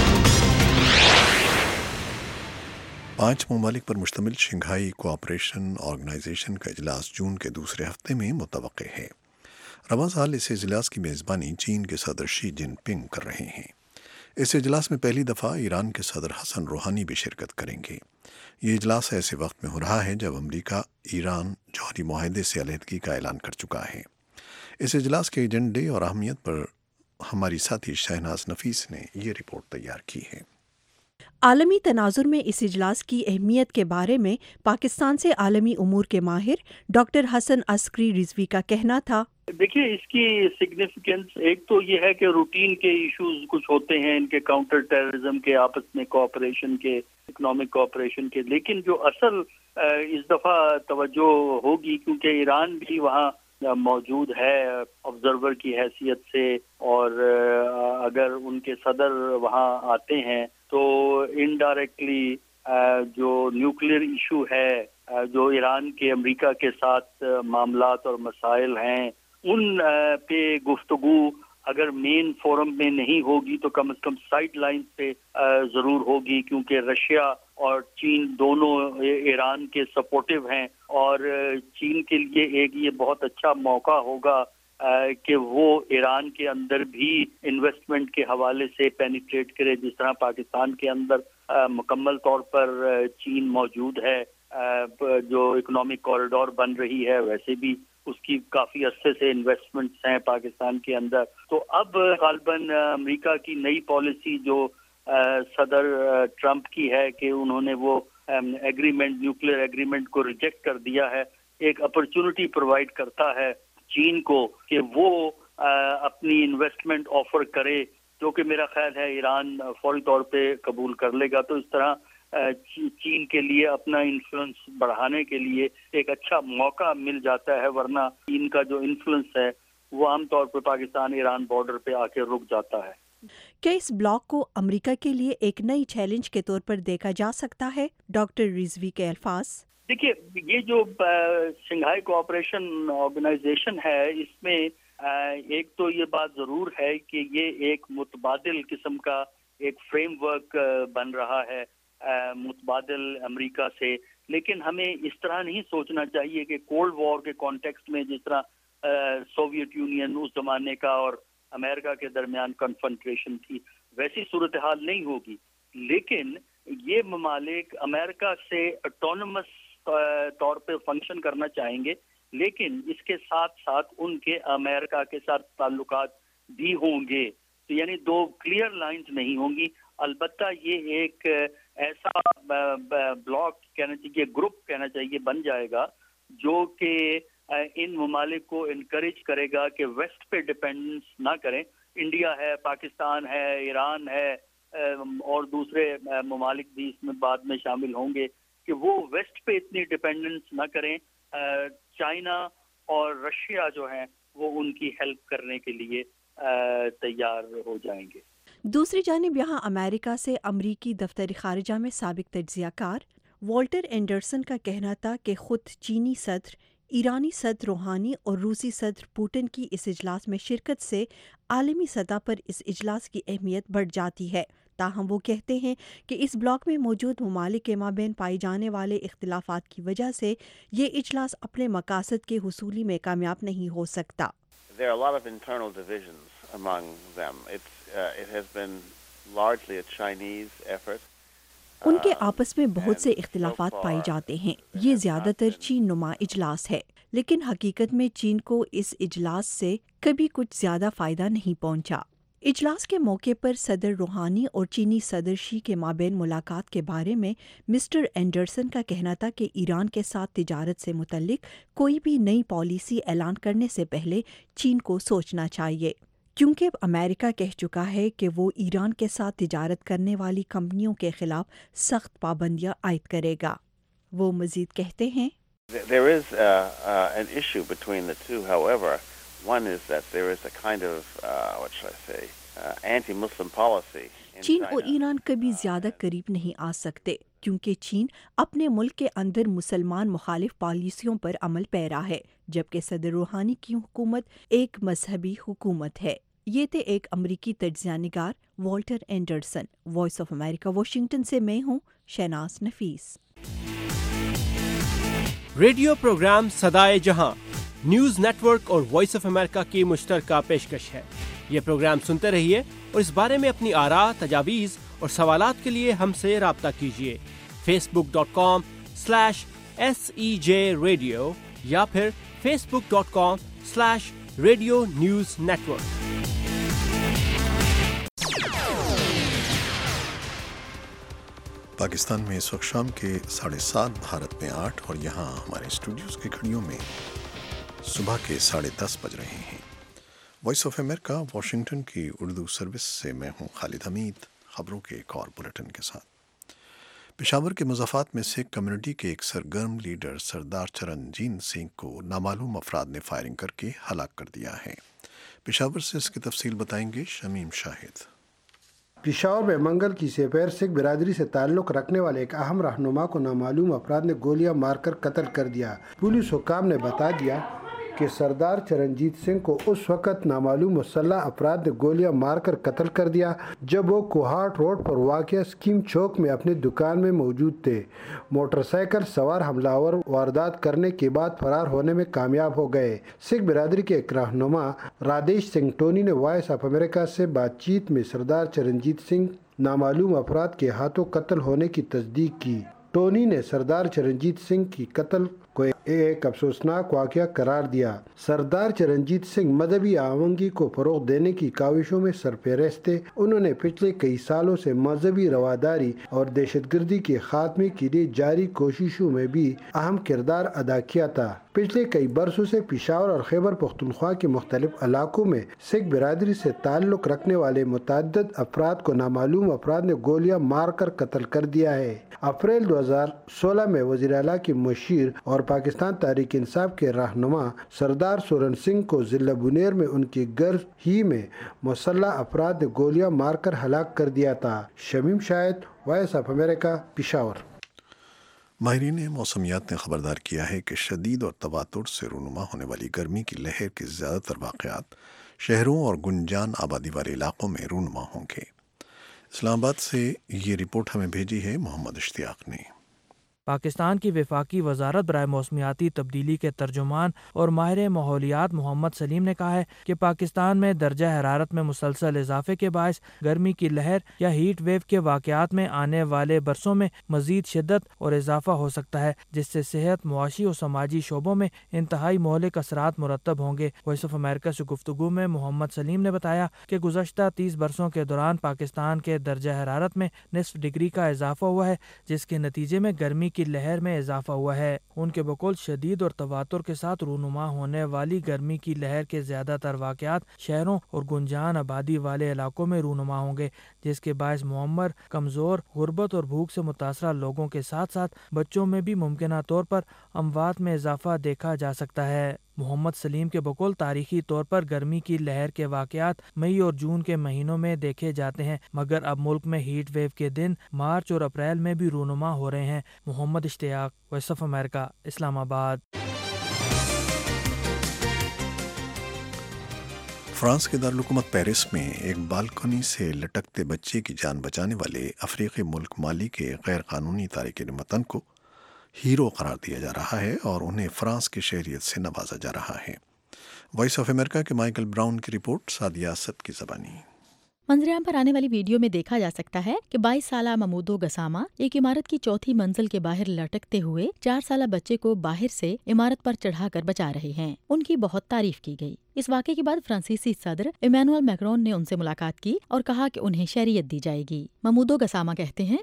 5 ممالک پر مشتمل شنگھائی کوآپریشن آرگنائزیشن کا اجلاس جون کے دوسرے ہفتے میں متوقع ہے۔ رواں سال اس اجلاس کی میزبانی چین کے صدر شی جن پنگ کر رہے ہیں۔ اس اجلاس میں پہلی دفعہ ایران کے صدر حسن روحانی بھی شرکت کریں گے۔ یہ اجلاس ایسے وقت میں ہو رہا ہے جب امریکہ ایران جوہری معاہدے سے علیحدگی کا اعلان کر چکا ہے۔ اس اجلاس کے ایجنڈے اور اہمیت پر ہماری ساتھی شہناز نفیس نے یہ رپورٹ تیار کی ہے۔ عالمی تناظر میں اس اجلاس کی اہمیت کے بارے میں پاکستان سے عالمی امور کے ماہر ڈاکٹر حسن عسکری رضوی کا کہنا تھا، دیکھیے اس کی سگنیفیکینس ایک تو یہ ہے کہ روٹین کے ایشوز کچھ ہوتے ہیں ان کے، کاؤنٹر ٹیررزم کے، آپس میں کوآپریشن کے، اکنامک کوآپریشن کے، لیکن جو اصل اس دفعہ توجہ ہوگی کیونکہ ایران بھی وہاں موجود ہے آبزرور کی حیثیت سے، اور اگر ان کے صدر وہاں آتے ہیں تو انڈائریکٹلی جو نیوکلیئر ایشو ہے، جو ایران کے امریکہ کے ساتھ معاملات اور مسائل ہیں، ان پہ گفتگو اگر مین فورم میں نہیں ہوگی تو کم از کم سائڈ لائن پہ ضرور ہوگی، کیونکہ رشیا اور چین دونوں ایران کے سپورٹیو ہیں، اور چین کے لیے ایک یہ بہت اچھا موقع ہوگا کہ وہ ایران کے اندر بھی انویسٹمنٹ کے حوالے سے پینیٹریٹ کرے، جس طرح پاکستان کے اندر مکمل طور پر چین موجود ہے، جو اکنامک کوریڈور بن رہی ہے ویسے بھی اس کی کافی عرصے سے انویسٹمنٹس ہیں پاکستان کے اندر۔ تو اب غالباً امریکہ کی نئی پالیسی جو صدر ٹرمپ کی ہے کہ انہوں نے وہ ایگریمنٹ، نیوکلیئر ایگریمنٹ کو ریجیکٹ کر دیا ہے، ایک اپرچونٹی پرووائڈ کرتا ہے چین کو کہ وہ اپنی انویسٹمنٹ آفر کرے، جو کہ میرا خیال ہے ایران فوری طور پہ قبول کر لے گا۔ تو اس طرح چین کے لیے اپنا انفلوئنس بڑھانے کے لیے ایک اچھا موقع مل جاتا ہے، ورنہ چین کا جو انفلوئنس ہے وہ عام طور پہ پاکستان ایران بارڈر پہ آ کے رک جاتا ہے۔ کیا اس بلاک کو امریکہ کے لیے ایک نئی چیلنج کے طور پر دیکھا جا سکتا ہے؟ ڈاکٹر رضوی کے الفاظ، دیکھیے یہ جو شنگھائی کوآپریشن آرگنائزیشن ہے، اس میں ایک تو یہ بات ضرور ہے کہ یہ ایک متبادل قسم کا ایک فریم ورک بن رہا ہے، متبادل امریکہ سے، لیکن ہمیں اس طرح نہیں سوچنا چاہیے کہ کولڈ وار کے کانٹیکسٹ میں جس طرح سوویت یونین اس زمانے کا اور امریکہ کے درمیان کنفرنٹریشن تھی، ویسی صورتحال نہیں ہوگی، لیکن یہ ممالک امریکہ سے اٹونومس طور پہ فنکشن کرنا چاہیں گے، لیکن اس کے ساتھ ساتھ ان کے امریکہ کے ساتھ تعلقات بھی ہوں گے، تو یعنی دو کلیئر لائنز نہیں ہوں گی۔ البتہ یہ ایک ایسا بلاک کہنا چاہیے، گروپ کہنا چاہیے بن جائے گا جو کہ ان ممالک کو انکریج کرے گا کہ ویسٹ پہ ڈپینڈنس نہ کریں۔ انڈیا ہے، پاکستان ہے، ایران ہے، اور دوسرے ممالک بھی اس میں بعد میں شامل ہوں گے کہ وہ ویسٹ پہ اتنی ڈپینڈنس نہ کریں، چائنا اور رشیا جو ہیں وہ ان کی ہیلپ کرنے کے لیے تیار ہو جائیں گے۔ دوسری جانب یہاں امریکہ سے امریکی دفتر خارجہ میں سابق تجزیہ کار والٹر اینڈرسن کا کہنا تھا کہ خود چینی صدر، ایرانی صدر روحانی اور روسی صدر پوٹن کی اس اجلاس میں شرکت سے عالمی سطح پر اس اجلاس کی اہمیت بڑھ جاتی ہے۔ تاہم وہ کہتے ہیں کہ اس بلاک میں موجود ممالک کے مابین پائے جانے والے اختلافات کی وجہ سے یہ اجلاس اپنے مقاصد کے حصول میں کامیاب نہیں ہو سکتا۔ There are a lot of internal divisions among them. It has been largely a Chinese effort. ان کے آپس میں بہت سے اختلافات پائے جاتے ہیں، یہ زیادہ تر چین نما اجلاس ہے، لیکن حقیقت میں چین کو اس اجلاس سے کبھی کچھ زیادہ فائدہ نہیں پہنچا۔ اجلاس کے موقع پر صدر روحانی اور چینی صدر شی کے مابین ملاقات کے بارے میں مسٹر اینڈرسن کا کہنا تھا کہ ایران کے ساتھ تجارت سے متعلق کوئی بھی نئی پالیسی اعلان کرنے سے پہلے چین کو سوچنا چاہیے، کیونکہ امریکہ کہہ چکا ہے کہ وہ ایران کے ساتھ تجارت کرنے والی کمپنیوں کے خلاف سخت پابندیاں عائد کرے گا۔ وہ مزید کہتے ہیں، There is an issue between the two, however. One is that there is a kind of, what should I say, anti-Muslim policy. چین اور ایران کبھی زیادہ قریب نہیں آ سکتے کیونکہ چین اپنے ملک کے اندر مسلمان مخالف پالیسیوں پر عمل پیرا ہے، جبکہ صدر روحانی کی حکومت ایک مذہبی حکومت ہے۔ یہ تھے ایک امریکی تجزیہ نگار Walter Anderson. Voice of America Washington سے میں ہوں شہناز نفیس۔ ریڈیو پروگرام صدائے جہاں نیوز نیٹ ورک اور وائس آف امریکہ کی مشترکہ پیشکش ہے۔ یہ پروگرام سنتے رہیے اور اس بارے میں اپنی آراء، تجاویز اور سوالات کے لیے ہم سے رابطہ کیجیے۔ facebook.com/SEJ Radio یا پھر facebook.com/Radio News Network۔ پاکستان میں اس وقت شام کے 7:30، بھارت میں 8 اور یہاں ہمارے اسٹوڈیوز کی گھڑیوں میں صبح کے 10:30 بج رہے ہیں۔ وائس آف امریکہ واشنگٹن کی اردو سروس سے میں ہوں خالد حمید، خبروں کے ایک اور بلیٹن کے ساتھ۔ پشاور کے مضافات میں سکھ کمیونٹی کے ایک سرگرم لیڈر سردار چرنجیت سنگھ کو نامعلوم افراد نے فائرنگ کر کے ہلاک کر دیا ہے۔ پشاور سے اس کی تفصیل بتائیں گے شمیم شاہد۔ پشاور میں منگل کی سپہر سکھ برادری سے تعلق رکھنے والے ایک اہم رہنما کو نامعلوم افراد نے گولیاں مار کر قتل کر دیا۔ پولیس حکام نے بتا دیا کہ سردار چرنجیت سنگھ کو اس وقت نامعلوم مسلح افراد نے گولیاں مار کر قتل کر دیا جب وہ کوہاٹ روڈ پر واقع اسکیم چوک میں اپنی دکان میں موجود تھے۔ موٹر سائیکل سوار حملہ آور واردات کرنے کے بعد فرار ہونے میں کامیاب ہو گئے۔ سکھ برادری کے ایک رہنما رادیش سنگھ ٹونی نے وائس آف امریکہ سے بات چیت میں سردار چرنجیت سنگھ نامعلوم افراد کے ہاتھوں قتل ہونے کی تصدیق کی۔ ٹونی نے سردار چرنجیت سنگھ کی قتل کو ایک افسوسناک واقعہ قرار دیا۔ سردار چرنجیت سنگھ مذہبی آہنگی کو فروغ دینے کی کاوشوں میں سرفہرست تھے۔ انہوں نے پچھلے کئی سالوں سے مذہبی رواداری اور دہشت گردی کے خاتمے کے لیے جاری کوششوں میں بھی اہم کردار ادا کیا تھا۔ پچھلے کئی برسوں سے پشاور اور خیبر پختونخوا کے مختلف علاقوں میں سکھ برادری سے تعلق رکھنے والے متعدد افراد کو نامعلوم افراد نے گولیاں مار کر قتل کر دیا ہے۔ اپریل 2016 میں وزیر اعلیٰ کے مشیر اور پاکستان تحریک انصاف کے رہنما سردار سورن سنگھ کو ضلع بنیر میں ان کے گھر ہی میں مسلح افراد نے گولیاں مار کر ہلاک کر دیا تھا۔ Shamim Shahid, Voice of America, Peshawar. ماہرین موسمیات نے خبردار کیا ہے کہ شدید اور تواتر سے رونما ہونے والی گرمی کی لہر کے زیادہ تر واقعات شہروں اور گنجان آبادی والے علاقوں میں رونما ہوں گے۔ اسلام آباد سے یہ رپورٹ ہمیں بھیجی ہے محمد اشتیاق نے۔ پاکستان کی وفاقی وزارت برائے موسمیاتی تبدیلی کے ترجمان اور ماہر ماحولیات محمد سلیم نے کہا ہے کہ پاکستان میں درجہ حرارت میں مسلسل اضافے کے باعث گرمی کی لہر یا ہیٹ ویو کے واقعات میں آنے والے برسوں میں مزید شدت اور اضافہ ہو سکتا ہے، جس سے صحت، معاشی اور سماجی شعبوں میں انتہائی مہلک اثرات مرتب ہوں گے۔ وائس آف امریکہ سے گفتگو میں محمد سلیم نے بتایا کہ گزشتہ 30 برسوں کے دوران پاکستان کے درجہ حرارت میں نصف ڈگری کا اضافہ ہوا ہے، جس کے نتیجے میں گرمی کی لہر میں اضافہ ہوا ہے۔ ان کے بقول شدید اور تواتر کے ساتھ رونما ہونے والی گرمی کی لہر کے زیادہ تر واقعات شہروں اور گنجان آبادی والے علاقوں میں رونما ہوں گے، جس کے باعث معمر، کمزور، غربت اور بھوک سے متاثرہ لوگوں کے ساتھ ساتھ بچوں میں بھی ممکنہ طور پر اموات میں اضافہ دیکھا جا سکتا ہے۔ محمد سلیم کے بقول تاریخی طور پر گرمی کی لہر کے واقعات مئی اور جون کے مہینوں میں دیکھے جاتے ہیں، مگر اب ملک میں ہیٹ ویو کے دن مارچ اور اپریل میں بھی رونما ہو رہے ہیں۔ محمد اشتیاق، وائس آف امریکہ، اسلام آباد۔ فرانس کے دارالحکومت پیرس میں ایک بالکنی سے لٹکتے بچے کی جان بچانے والے افریقی ملک مالی کے غیر قانونی تارکین وطن کو ہیرو قرار دیا جا رہا ہے اور انہیں فرانس کی شہریت سے نوازا جا رہا ہے۔ وائس آف امریکہ کے مائیکل براؤن کی رپورٹ، سعدیہ اسد کی زبانی۔ منظر عام پر آنے والی ویڈیو میں دیکھا جا سکتا ہے کہ 22 سالہ ممودو گسامہ ایک عمارت کی چوتھی منزل کے باہر لٹکتے ہوئے 4 سالہ بچے کو باہر سے عمارت پر چڑھا کر بچا رہے ہیں۔ ان کی بہت تعریف کی گئی۔ اس واقعے کے بعد فرانسیسی صدر ایمانوئل میکرون نے ان سے ملاقات کی اور کہا کہ انہیں شہریت دی جائے گی۔ ممودو گسامہ کہتے ہیں،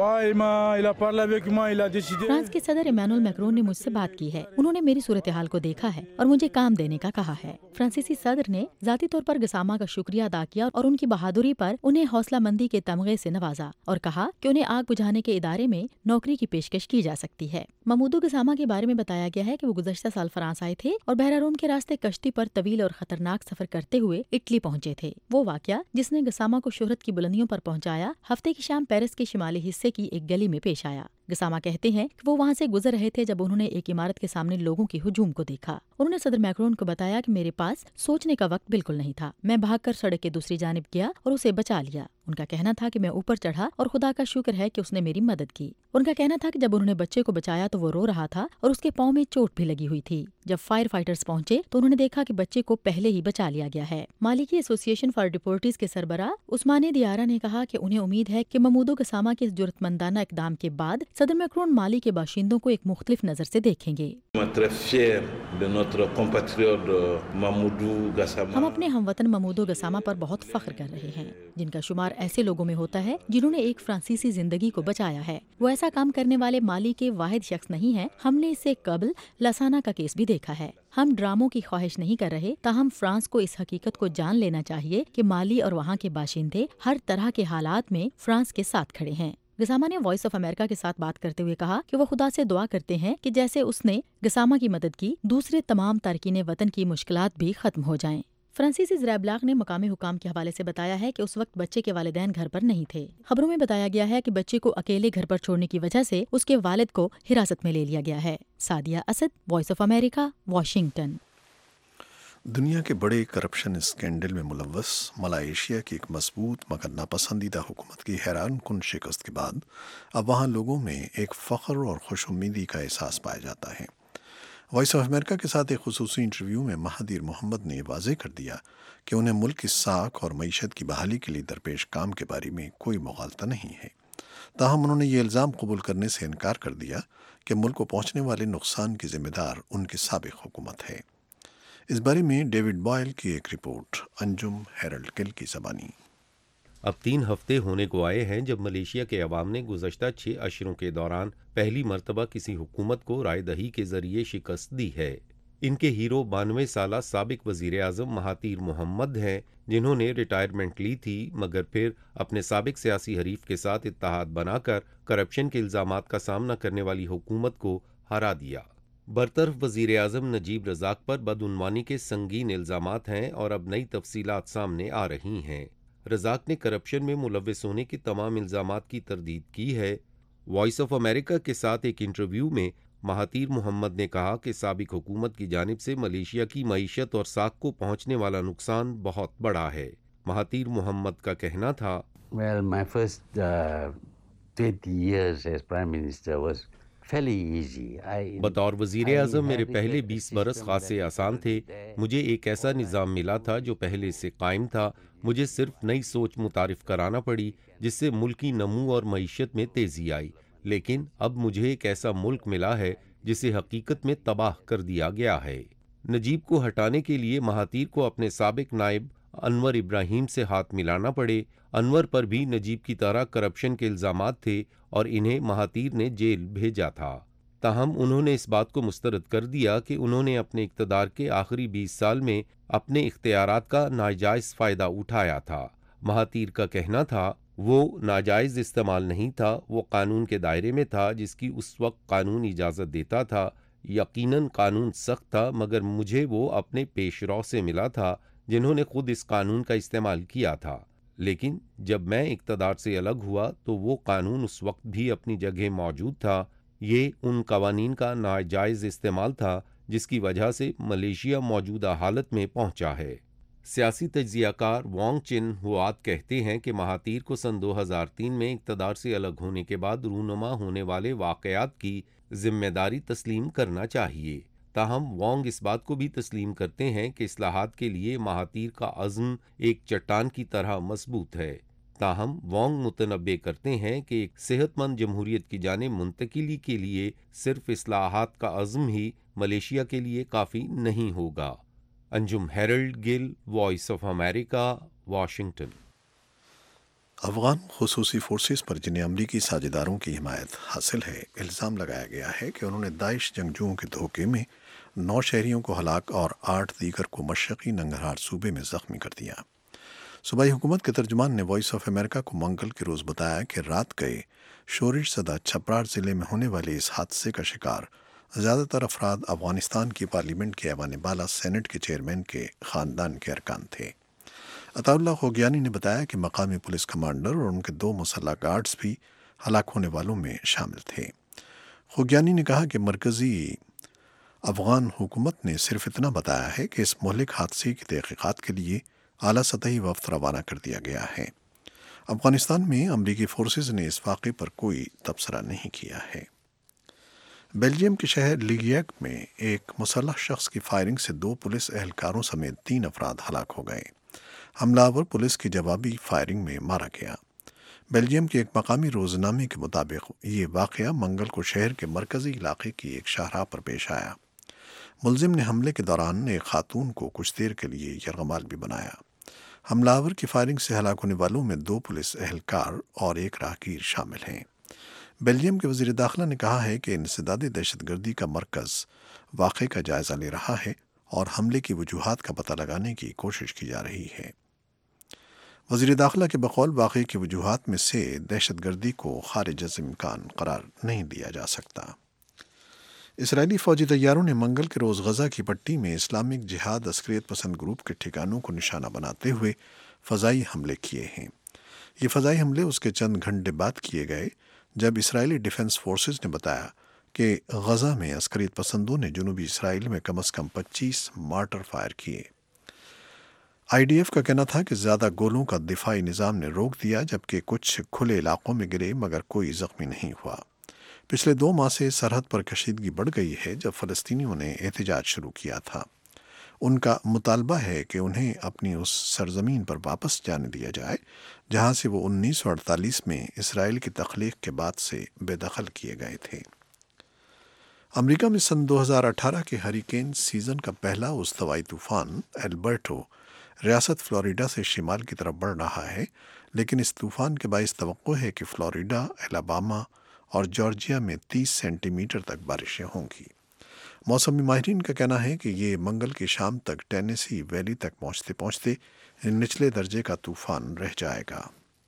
فرانس کے صدر ایمانوئل میکرون نے مجھ سے بات کی ہے، انہوں نے میری صورتحال کو دیکھا ہے اور مجھے کام دینے کا کہا ہے۔ فرانسیسی صدر نے ذاتی طور پر گسامہ کا شکریہ ادا کیا اور ان کی بہادری پر انہیں حوصلہ مندی کے تمغے سے نوازا اور کہا کہ انہیں آگ بجھانے کے ادارے میں نوکری کی پیشکش کی جا سکتی ہے۔ ممودو گسامہ کے بارے میں بتایا گیا ہے کہ وہ گزشتہ سال فرانس آئے تھے اور بحیرہ روم کے راستے کشتی پر طویل اور خطرناک سفر کرتے ہوئے اٹلی پہنچے تھے۔ وہ واقعہ جس نے گسامہ کو شہرت کی بلندیوں پر پہنچایا، ہفتے کی شام پیرس کے شمالی حصے کی ایک گلی میں پیش آیا۔ गसामा कहते हैं कि वो वहाँ से गुजर रहे थे जब उन्होंने एक इमारत के सामने लोगों के हुजूम को देखा। उन्होंने सदर मैक्रोन को बताया कि मेरे पास सोचने का वक्त बिल्कुल नहीं था। मैं भागकर सड़क के दूसरी जानिब गया और उसे बचा लिया। उनका कहना था कि मैं ऊपर चढ़ा और खुदा का शुक्र है कि उसने मेरी मदद की। उनका कहना था कि जब उन्होंने बच्चे को बचाया तो वो रो रहा था और उसके पाँव में चोट भी लगी हुई थी। जब फायर फाइटर्स पहुंचे तो उन्होंने देखा कि बच्चे को पहले ही बचा लिया गया है। माली की एसोसिएशन फॉर डिपोर्टीज के सरबराह उस्माने दियारा ने कहा कि उन्हें उम्मीद है कि महमूदो गसामा के इस जुर्रतमंदाना इकदाम के बाद सदर मैक्रोन माली के बाशिंदों को एक मुख्तलिफ नजर से देखेंगे। हम अपने हमवतन महमूदो गसामा पर बहुत फख्र कर रहे हैं, जिनका शुमार ऐसे लोगों में होता है जिन्होंने एक फ्रांसीसी जिंदगी को बचाया है। वो ऐसा काम करने वाले माली के वाहिद शख्स नहीं है। हमने इससे कबल लसाना का केस भी देखा है। हम ड्रामों की ख्वाहिश नहीं कर रहे, ताहम फ्रांस को इस हकीकत को जान लेना चाहिए कि माली और वहाँ के बाशिंदे हर तरह के हालात में फ्रांस के साथ खड़े हैं। गसामा ने वॉइस ऑफ अमेरिका के साथ बात करते हुए कहा कि वो खुदा से दुआ करते हैं कि जैसे उसने गसामा की मदद की, दूसरे तमाम तारकीन वतन की मुश्किलात भी खत्म हो जाएं। फ्रांसीसी ज़राब्लाग ने मकामी हुकाम के हवाले से बताया है कि उस वक्त बच्चे के वालिदैन घर पर नहीं थे। खबरों में बताया गया है कि बच्चे को अकेले घर पर छोड़ने की वजह से उसके वालिद को हिरासत में ले लिया गया है। Sadia Asad, Voice of America, Washington. दुनिया के बड़े करप्शन स्कैंडल में मुलव्वस मलाइशिया की एक मजबूत मगर नापसंदीदा हुकूमत की हैरान कुन शिकस्त के बाद अब वहाँ लोगों में एक फ़ख्र और खुशउम्मीदी का एहसास पाया जाता है। वॉइस ऑफ अमेरिका के साथ एक खुसूसी इंटरव्यू में महादीर मोहम्मद ने वाज़ेह कर दिया कि उन्हें मुल्क की साख और मईशत की बहाली के लिए दरपेश काम के बारे में कोई मुगालता नहीं है। ताहम उन्होंने ये इल्ज़ाम कबूल करने से इनकार कर दिया कि मुल्क को पहुँचने वाले नुकसान की जिम्मेदार उनकी साबिक हुकूमत है। इस बारे में डेविड बॉयल की एक रिपोर्ट, अंजुम हेरल्ड गिल की ज़बानी। अब 3 हफ्ते होने को आए हैं जब मलेशिया के अवाम ने गुज़श्ता 6 अशरों के दौरान पहली मरतबा किसी हुकूमत को राय दही के जरिए शिकस्त दी है। इनके हीरो 92 साला साबिक वज़ीर आज़म महातीर मोहम्मद हैं, जिन्होंने रिटायरमेंट ली थी मगर फिर अपने साबिक सियासी हरीफ के साथ इत्तेहाद बनाकर करप्शन के इल्ज़ामात का सामना करने वाली हुकूमत को हरा दिया। बरतरफ वज़ीर आज़म नजीब रज़ाक पर बदउनवानी के संगीन इल्ज़ामात हैं और अब नई तफसीलात सामने आ रही हैं। रज़ाक ने करप्शन में मुलव्वस होने के तमाम इल्ज़ामात की तरदीद की है। वॉइस ऑफ अमेरिका के साथ एक इंटरव्यू में महातीर मोहम्मद ने कहा कि साबिक हुकूमत की जानिब से मलेशिया की मईशत और साख को पहुँचने वाला नुकसान बहुत बड़ा है। महातीर मोहम्मद का कहना था, Well, my first 20 years as Prime Minister was बतौर वज़ीर आज़म मेरे पहले 20 बरस खासे आसान थे। मुझे एक ऐसा निज़ाम मिला था जो पहले से कायम था। मुझे सिर्फ नई सोच मुतारिफ कराना पड़ी जिससे मुल्की नमू और मईशत में तेज़ी आई। लेकिन अब मुझे एक ऐसा मुल्क मिला है जिसे हकीकत में तबाह कर दिया गया है। नजीब को हटाने के लिए महातीर को अपने साबिक नायब अनवर इब्राहिम से हाथ मिलाना पड़े। अनवर पर भी नजीब की तरह करप्शन के इल्ज़ामात थे और इन्हें महातीर ने जेल भेजा था। ताहम उन्होंने इस बात को मुस्तरद कर दिया कि उन्होंने अपने इक़्तिदार के आखिरी 20 साल में अपने इख्तियारात का नाजायज़ फ़ायदा उठाया था। महातीर का कहना था, वो नाजायज़ इस्तेमाल नहीं था, वो कानून के दायरे में था जिसकी उस वक्त कानून इजाज़त देता था। यकीनन कानून सख्त था मगर मुझे वो अपने पेशरो से मिला था जिन्होंने खुद इस कानून का इस्तेमाल किया था। लेकिन जब मैं इक़्तिदार से अलग हुआ तो वो कानून उस वक्त भी अपनी जगह मौजूद था। ये उन कवानीन का नाजायज़ इस्तेमाल था जिसकी वजह से मलेशिया मौजूदा हालत में पहुंचा है। सियासी तज्ज़ियाकार वोंग चिन हुआत कहते हैं कि महातीर को सन 2003 में इक़्तिदार से अलग होने के बाद रूनुमा होने वाले वाक़यात की जिम्मेदारी तस्लीम करना चाहिए। ताहम वोंग इस बात को भी तस्लीम करते हैं कि इस्लाहात के लिए महातीर का अज़्म एक चट्टान की तरह मजबूत है। ताहम वोंग मुतनब्बे करते हैं कि एक सेहतमंद जमहूरियत की जानिब मुंतकिली के लिए सिर्फ इस्लाहात का अज़्म ही मलेशिया के लिए काफ़ी नहीं होगा। Anjum Harold Gill, Voice of America, Washington. Afghan खुसूसी फोर्सेस पर जिन्हें अमरीकी साझेदारों की हिमायत हासिल है, इल्ज़ाम लगाया गया है कि उन्होंने दाइश जंगजुओं के धोखे में 9 शहरियों को हलाक और 8 दीगर को मशरक़ी नंगरहार सूबे में ज़ख्मी कर दिया। सूबाई हुकूमत के तर्जुमान ने वॉइस ऑफ अमेरिका को मंगल के रोज़ बताया कि रात गए शोरिश सदा छपरार ज़िले में होने वाले इस हादसे का शिकार ज़्यादातर अफराद अफ़गानिस्तान की पार्लियामेंट के ऐवान बाला सेनेट के चेयरमैन के ख़ानदान के अरकान थे। अताउल्लाह खोगियानी ने बताया कि मकामी पुलिस कमांडर और उनके 2 मुसल्लह गार्ड्स भी हलाक होने वालों में शामिल थे। خوگیانی نے کہا کہ مرکزی افغان حکومت نے صرف اتنا بتایا ہے کہ اس مہلک حادثے کی تحقیقات کے لیے اعلیٰ سطحی وفد روانہ کر دیا گیا ہے۔ افغانستان میں امریکی فورسز نے اس واقعے پر کوئی تبصرہ نہیں کیا ہے۔ بیلجیم کے شہر لیگیک میں ایک مسلح شخص کی فائرنگ سے 2 پولیس اہلکاروں سمیت 3 افراد ہلاک ہو گئے۔ حملہ آور پولیس کی جوابی فائرنگ میں مارا گیا۔ بیلجیم کے ایک مقامی روزنامے کے مطابق یہ واقعہ منگل کو شہر کے مرکزی علاقے کی ایک شاہراہ پر پیش آیا۔ ملزم نے حملے کے دوران ایک خاتون کو کچھ دیر کے لیے یرغمال بھی بنایا۔ حملہ آور کی فائرنگ سے ہلاک ہونے والوں میں 2 پولیس اہلکار اور ایک راہگیر شامل ہیں۔ بیلجیم کے وزیر داخلہ نے کہا ہے کہ انسداد دہشت گردی کا مرکز واقعے کا جائزہ لے رہا ہے اور حملے کی وجوہات کا پتہ لگانے کی کوشش کی جا رہی ہے۔ وزیر داخلہ کے بقول واقعے کی وجوہات میں سے دہشت گردی کو خارج از امکان قرار نہیں دیا جا سکتا۔ اسرائیلی فوجی طیاروں نے منگل کے روز غزہ کی پٹی میں اسلامک جہاد عسکریت پسند گروپ کے ٹھکانوں کو نشانہ بناتے ہوئے فضائی حملے کیے ہیں۔ یہ فضائی حملے اس کے چند گھنٹے بعد کیے گئے جب اسرائیلی ڈیفنس فورسز نے بتایا کہ غزہ میں عسکریت پسندوں نے جنوبی اسرائیل میں کم از کم 25 مارٹر فائر کیے۔ IDF کا کہنا تھا کہ زیادہ گولوں کا دفاعی نظام نے روک دیا جبکہ کچھ کھلے علاقوں میں گرے مگر کوئی زخمی نہیں ہوا۔ پچھلے 2 ماہ سے سرحد پر کشیدگی بڑھ گئی ہے جب فلسطینیوں نے احتجاج شروع کیا تھا۔ ان کا مطالبہ ہے کہ انہیں اپنی اس سرزمین پر واپس جانے دیا جائے جہاں سے وہ 1948 میں اسرائیل کی تخلیق کے بعد سے بے دخل کیے گئے تھے۔ امریکہ میں سن 2018 کے ہریکین سیزن کا پہلا استوائی طوفان ایلبرٹو ریاست فلوریڈا سے شمال کی طرف بڑھ رہا ہے، لیکن اس طوفان کے باعث توقع ہے کہ فلوریڈا، الاباما اور جارجیا میں 30 سینٹی میٹر تک بارشیں ہوں گی۔ موسمی ماہرین کا کہنا ہے کہ یہ منگل کی شام تک ٹینیسی ویلی تک پہنچتے پہنچتے نچلے درجے کا طوفان رہ جائے گا۔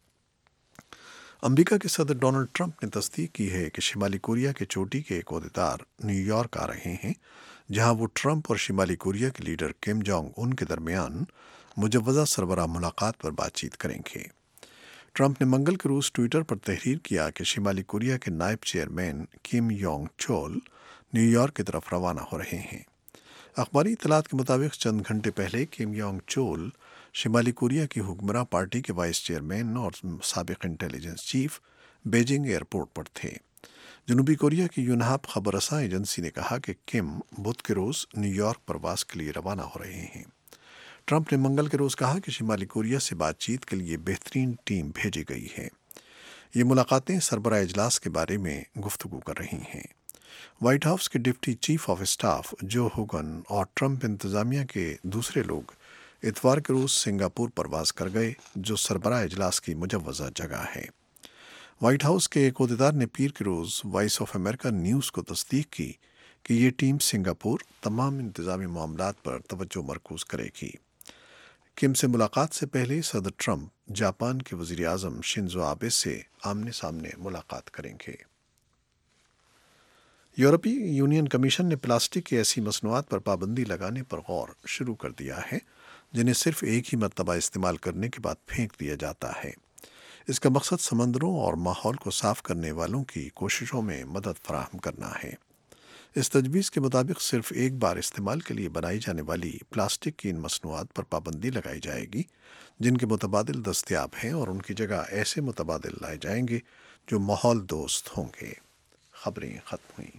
امریکہ کے صدر ڈونلڈ ٹرمپ نے تصدیق کی ہے کہ شمالی کوریا کے چوٹی کے ایک عہدیدار نیو یارک آ رہے ہیں جہاں وہ ٹرمپ اور شمالی کوریا کے لیڈر کم جونگ ان کے درمیان مجوزہ سربراہ ملاقات پر بات چیت کریں گے۔ ٹرمپ نے منگل کے روز ٹویٹر پر تحریر کیا کہ شمالی کوریا کے نائب chairman Kim Yong Chol New York کی طرف روانہ ہو رہے ہیں۔ اخباری اطلاعات کے مطابق چند گھنٹے پہلے کم یونگ چول شمالی کوریا کی حکمراں پارٹی کے وائس چیئرمین اور سابق انٹیلیجنس چیف بیجنگ ایئرپورٹ پر تھے۔ جنوبی کوریا کی یونہاپ خبر رساں ایجنسی نے کہا کہ کم بدھ کے روز نیو یارک پرواز کے لیے روانہ ہو رہے ہیں۔ ٹرمپ نے منگل کے روز کہا کہ شمالی کوریا سے بات چیت کے لیے بہترین ٹیم بھیجی گئی ہے۔ یہ ملاقاتیں سربراہ اجلاس کے بارے میں گفتگو کر رہی ہیں۔ وائٹ ہاؤس کے deputy chief of staff Joe Hagin اور ٹرمپ انتظامیہ کے دوسرے لوگ اتوار کے روز سنگاپور پرواز کر گئے جو سربراہ اجلاس کی مجوزہ جگہ ہے۔ وائٹ ہاؤس کے ایک عہدیدار نے پیر کے روز وائس آف امریکہ نیوز کو تصدیق کی کہ یہ ٹیم سنگاپور تمام انتظامی معاملات پر توجہ مرکوز کرے گی۔ کم سے ملاقات سے پہلے صدر ٹرمپ جاپان کے وزیر اعظم شنزو آبے سے آمنے سامنے ملاقات کریں گے۔ یورپی یونین کمیشن نے پلاسٹک کی ایسی مصنوعات پر پابندی لگانے پر غور شروع کر دیا ہے جنہیں صرف ایک ہی مرتبہ استعمال کرنے کے بعد پھینک دیا جاتا ہے۔ اس کا مقصد سمندروں اور ماحول کو صاف کرنے والوں کی کوششوں میں مدد فراہم کرنا ہے۔ اس تجویز کے مطابق صرف ایک بار استعمال کے لیے بنائی جانے والی پلاسٹک کی ان مصنوعات پر پابندی لگائی جائے گی جن کے متبادل دستیاب ہیں اور ان کی جگہ ایسے متبادل لائے جائیں گے جو ماحول دوست ہوں گے۔ خبریں ختم ہوئیں۔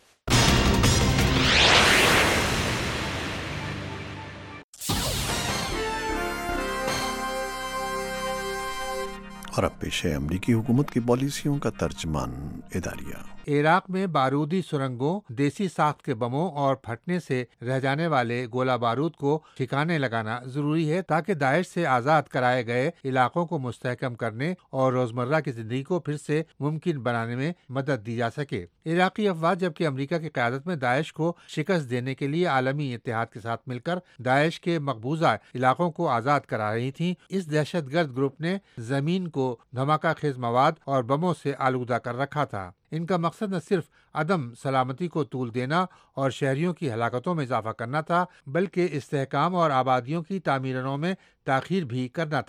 اور اب پیش ہے امریکی حکومت کی پالیسیوں کا ترجمان اداریہ۔ عراق میں بارودی سرنگوں، دیسی ساخت کے بموں اور پھٹنے سے رہ جانے والے گولہ بارود کو ٹھکانے لگانا ضروری ہے تاکہ داعش سے آزاد کرائے گئے علاقوں کو مستحکم کرنے اور روزمرہ کی زندگی کو پھر سے ممکن بنانے میں مدد دی جا سکے۔ عراقی افواج جبکہ امریکہ کی قیادت میں داعش کو شکست دینے کے لیے عالمی اتحاد کے ساتھ مل کر داعش کے مقبوضہ علاقوں کو آزاد کرا رہی تھیں، اس دہشت گرد گروپ نے زمین کو دھماکہ خیز مواد اور بموں سے آلودہ کر رکھا تھا۔ ان کا مقصد نہ صرف عدم سلامتی کو طول دینا اور شہریوں کی ہلاکتوں میں اضافہ کرنا تھا بلکہ استحکام اور آبادیوں کی تعمیروں میں تاخیر بھی کرنا تھا۔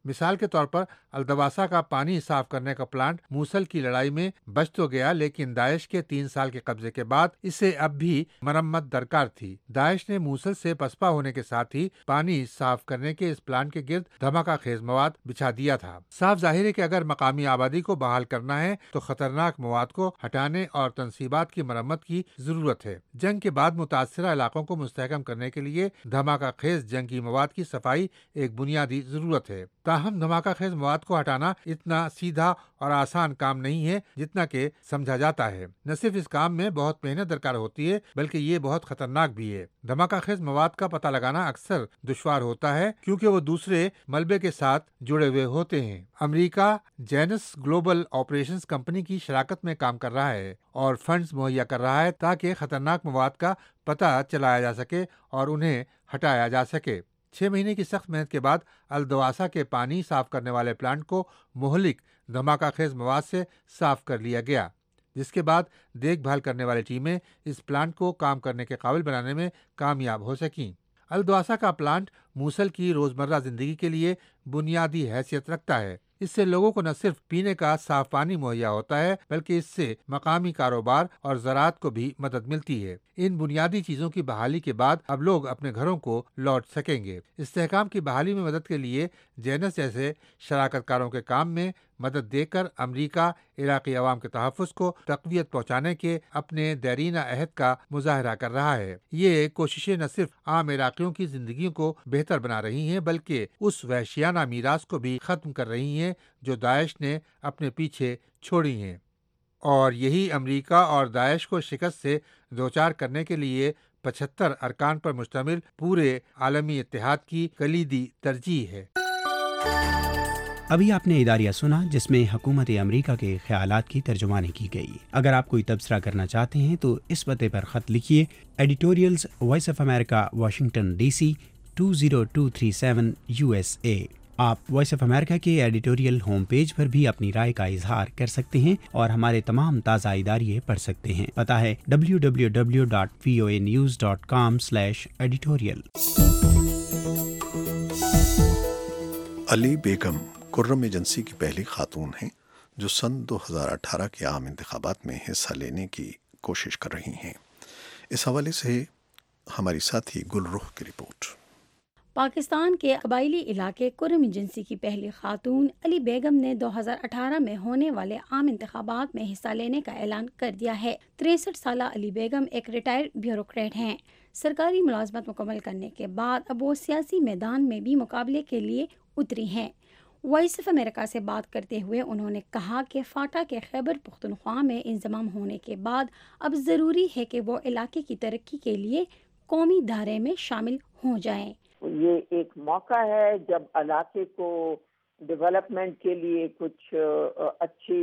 مثال کے طور پر الدواسا کا پانی صاف کرنے کا پلانٹ موصل کی لڑائی میں بچ تو گیا، لیکن داعش کے 3 سال کے قبضے کے بعد اسے اب بھی مرمت درکار تھی۔ داعش نے موصل سے پسپا ہونے کے ساتھ ہی پانی صاف کرنے کے اس پلانٹ کے گرد دھماکہ خیز مواد بچھا دیا تھا۔ صاف ظاہر ہے کہ اگر مقامی آبادی کو بحال کرنا ہے تو خطرناک مواد کو ہٹانے اور تنصیبات کی مرمت کی ضرورت ہے۔ جنگ کے بعد متاثرہ علاقوں کو مستحکم کرنے کے لیے دھماکہ خیز جنگی مواد کی صفائی ایک بنیادی ضرورت ہے۔ تاہم دھماکہ خیز مواد کو ہٹانا اتنا سیدھا اور آسان کام نہیں ہے جتنا کہ سمجھا جاتا ہے۔ نہ صرف اس کام میں بہت محنت درکار ہوتی ہے بلکہ یہ بہت خطرناک بھی ہے۔ دھماکہ خیز مواد کا پتہ لگانا اکثر دشوار ہوتا ہے کیونکہ وہ دوسرے ملبے کے ساتھ جڑے ہوئے ہوتے ہیں۔ امریکہ جینس گلوبل آپریشنز کمپنی کی شراکت میں کام کر رہا ہے اور فنڈز مہیا کر رہا ہے تاکہ خطرناک مواد کا پتہ چلایا جا سکے اور انہیں ہٹایا جا سکے۔ 6 مہینے کی سخت محنت کے بعد الدواسا کے پانی صاف کرنے والے پلانٹ کو مہلک دھماکہ خیز مواد سے صاف کر لیا گیا، جس کے بعد دیکھ بھال کرنے والی ٹیمیں اس پلانٹ کو کام کرنے کے قابل بنانے میں کامیاب ہو سکیں۔ الدواسا کا پلانٹ موصل کی روزمرہ زندگی کے لیے بنیادی حیثیت رکھتا ہے۔ اس سے لوگوں کو نہ صرف پینے کا صاف پانی مہیا ہوتا ہے بلکہ اس سے مقامی کاروبار اور زراعت کو بھی مدد ملتی ہے۔ ان بنیادی چیزوں کی بحالی کے بعد اب لوگ اپنے گھروں کو لوٹ سکیں گے۔ استحکام کی بحالی میں مدد کے لیے جینس جیسے شراکت کاروں کے کام میں مدد دے کر امریکہ عراقی عوام کے تحفظ کو تقویت پہنچانے کے اپنے دیرینہ عہد کا مظاہرہ کر رہا ہے۔ یہ کوششیں نہ صرف عام عراقیوں کی زندگیوں کو بہتر بنا رہی ہیں بلکہ اس وحشیانہ میراث کو بھی ختم کر رہی ہیں جو داعش نے اپنے پیچھے چھوڑی ہیں، اور یہی امریکہ اور داعش کو شکست سے دوچار کرنے کے لیے 75 ارکان پر مشتمل پورے عالمی اتحاد کی کلیدی ترجیح ہے۔ ابھی آپ نے اداریہ سنا جس میں حکومت امریکہ کے خیالات کی ترجمانی کی گئی۔ اگر آپ کوئی تبصرہ کرنا چاہتے ہیں تو اس پتے پر خط لکھیے، editorials Voice of America, Washington D C 20237 USA۔ آپ وائس آف امریکہ کے ایڈیٹوریل ہوم پیج پر بھی اپنی رائے کا اظہار کر سکتے ہیں اور ہمارے تمام تازہ اداریے پڑھ سکتے ہیں۔ پتہ ہے www.voanews.com/editorial۔ علی بیگم کرم ایجنسی کی پہلی خاتون ہیں جو سن 2018 کے عام انتخابات میں حصہ لینے کی کوشش کر رہی ہیں۔ اس حوالے سے ہماری ساتھی گل رخ کی رپورٹ۔ پاکستان کے قبائلی علاقے کرم ایجنسی کی پہلی خاتون علی بیگم نے 2018 میں ہونے والے عام انتخابات میں حصہ لینے کا اعلان کر دیا ہے۔ 63 سالہ علی بیگم ایک ریٹائرڈ بیوروکریٹ ہیں۔ سرکاری ملازمت مکمل کرنے کے بعد اب وہ سیاسی میدان میں بھی مقابلے کے لیے اتری ہیں۔ وائس آف امریکہ سے بات کرتے ہوئے انہوں نے کہا کہ فاٹا کے خیبر پختونخوا میں انضمام ہونے کے بعد اب ضروری ہے کہ وہ علاقے کی ترقی کے لیے قومی دھارے میں شامل ہو جائیں۔ یہ ایک موقع ہے جب علاقے کو ڈیولپمنٹ کے لیے کچھ اچھی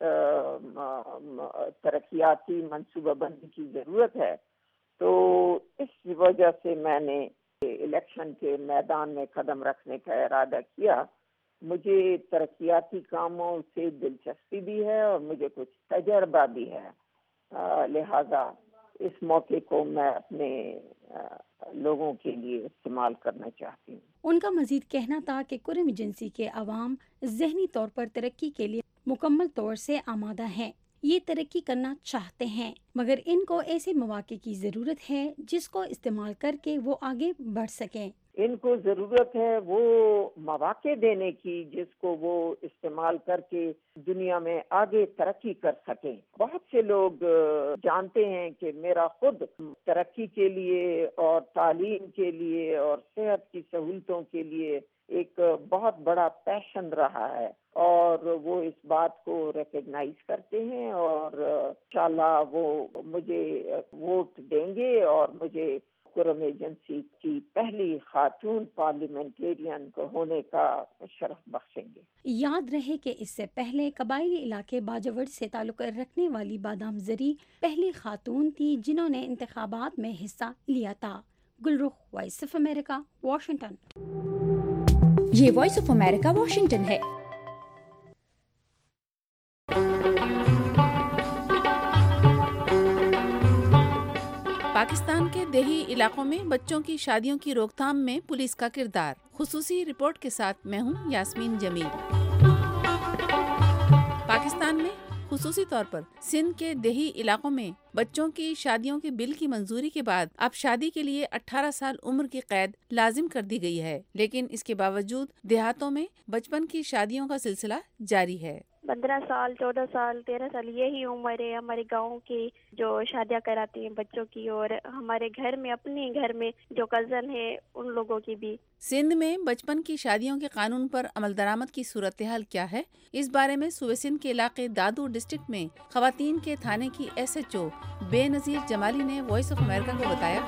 ترقیاتی منصوبہ بندی کی ضرورت ہے، تو اس وجہ سے میں نے الیکشن کے میدان میں قدم رکھنے کا ارادہ کیا۔ مجھے ترقیاتی کاموں سے دلچسپی بھی ہے اور مجھے کچھ تجربہ بھی ہے، لہذا اس موقع کو میں اپنے لوگوں کے لیے استعمال کرنا چاہتی ہوں۔ ان کا مزید کہنا تھا کہ کرم ایجنسی کے عوام ذہنی طور پر ترقی کے لیے مکمل طور سے آمادہ ہیں، یہ ترقی کرنا چاہتے ہیں، مگر ان کو ایسے مواقع کی ضرورت ہے جس کو استعمال کر کے وہ آگے بڑھ سکیں۔ ان کو ضرورت ہے وہ مواقع دینے کی جس کو وہ استعمال کر کے دنیا میں آگے ترقی کر سکیں۔ بہت سے لوگ جانتے ہیں کہ میرا خود ترقی کے لیے اور تعلیم کے لیے اور صحت کی سہولتوں کے لیے ایک بہت بڑا پیشن رہا ہے، اور وہ اس بات کو ریکگنائز کرتے ہیں، اور انشاءاللہ وہ مجھے ووٹ دیں گے اور مجھے کرم ایجنسی کی پہلی خاتون پارلیمنٹیرین کو ہونے کا شرف بخشیں گے۔ یاد رہے کہ اس سے پہلے قبائلی علاقے باجوڑ سے تعلق رکھنے والی بادام زری پہلی خاتون تھی جنہوں نے انتخابات میں حصہ لیا تھا۔ Gulrukh, Voice of America, Washington. یہ وائس آف امریکہ واشنگٹن ہے۔ پاکستان کے دیہی علاقوں میں بچوں کی شادیوں کی روک تھام میں پولیس کا کردار، خصوصی رپورٹ کے ساتھ میں ہوں یاسمین جمیل۔ پاکستان میں خصوصی طور پر سندھ کے دیہی علاقوں میں بچوں کی شادیوں کے بل کی منظوری کے بعد اب شادی کے لیے 18 سال عمر کی قید لازم کر دی گئی ہے، لیکن اس کے باوجود دیہاتوں میں بچپن کی شادیوں کا سلسلہ جاری ہے۔ 15 سال 14 سال 13 سال یہی عمر ہے ہمارے گاؤں کی جو شادیاں کراتی ہیں بچوں کی، اور ہمارے گھر میں اپنے گھر میں جو کزن ہے ان لوگوں کی بھی۔ سندھ میں بچپن کی شادیوں کے قانون پر عمل درآمد کی صورتحال کیا ہے، اس بارے میں صوبے سندھ کے علاقے دادو ڈسٹرکٹ میں خواتین کے تھانے کی SHO بے نظیر جمالی نے وائس آف امریکہ کو بتایا۔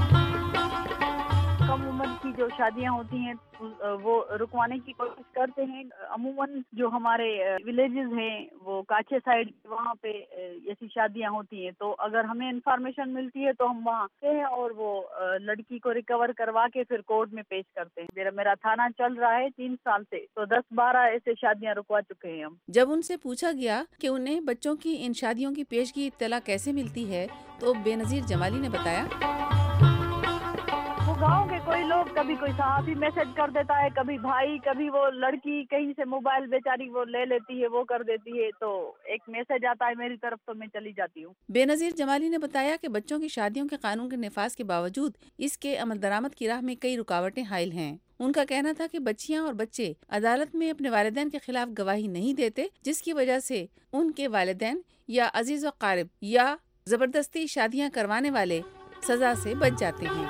کم عمر کی جو شادیاں ہوتی ہیں وہ رکوانے کی کوشش کرتے ہیں۔ عموماً جو ہمارے ولیجز ہیں وہ کاچے سائڈ وہاں پہ ایسی شادیاں ہوتی ہیں، تو اگر ہمیں انفارمیشن ملتی ہے تو ہم وہاں ہیں اور وہ لڑکی کو ریکور کروا کے پھر کورٹ میں پیش کرتے ہیں۔ میرا تھانہ چل رہا ہے 3 سال سے، تو 10-12 ایسے شادیاں رکوا چکے ہیں ہم۔ جب ان سے پوچھا گیا کہ انہیں بچوں کی ان شادیوں کی پیشگی اطلاع کیسے ملتی ہے تو بے نظیر جمالی نے بتایا، گاؤں کے کوئی لوگ، کبھی کوئی صحافی میسج کر دیتا ہے، کبھی بھائی، کبھی وہ لڑکی کہیں سے موبائل بیچاری وہ لے لیتی ہے، وہ کر دیتی ہے، تو ایک میسج آتا ہے میری طرف تو میں چلی جاتی ہوں۔ بے نظیر جمالی نے بتایا کہ بچوں کی شادیوں کے قانون کے نفاذ کے باوجود اس کے عمل درآمد کی راہ میں کئی رکاوٹیں حائل ہیں۔ ان کا کہنا تھا کہ بچیاں اور بچے عدالت میں اپنے والدین کے خلاف گواہی نہیں دیتے، جس کی وجہ سے ان کے والدین یا عزیز و قارب یا زبردستی شادیاں کروانے والے سزا سے بچ جاتے ہیں۔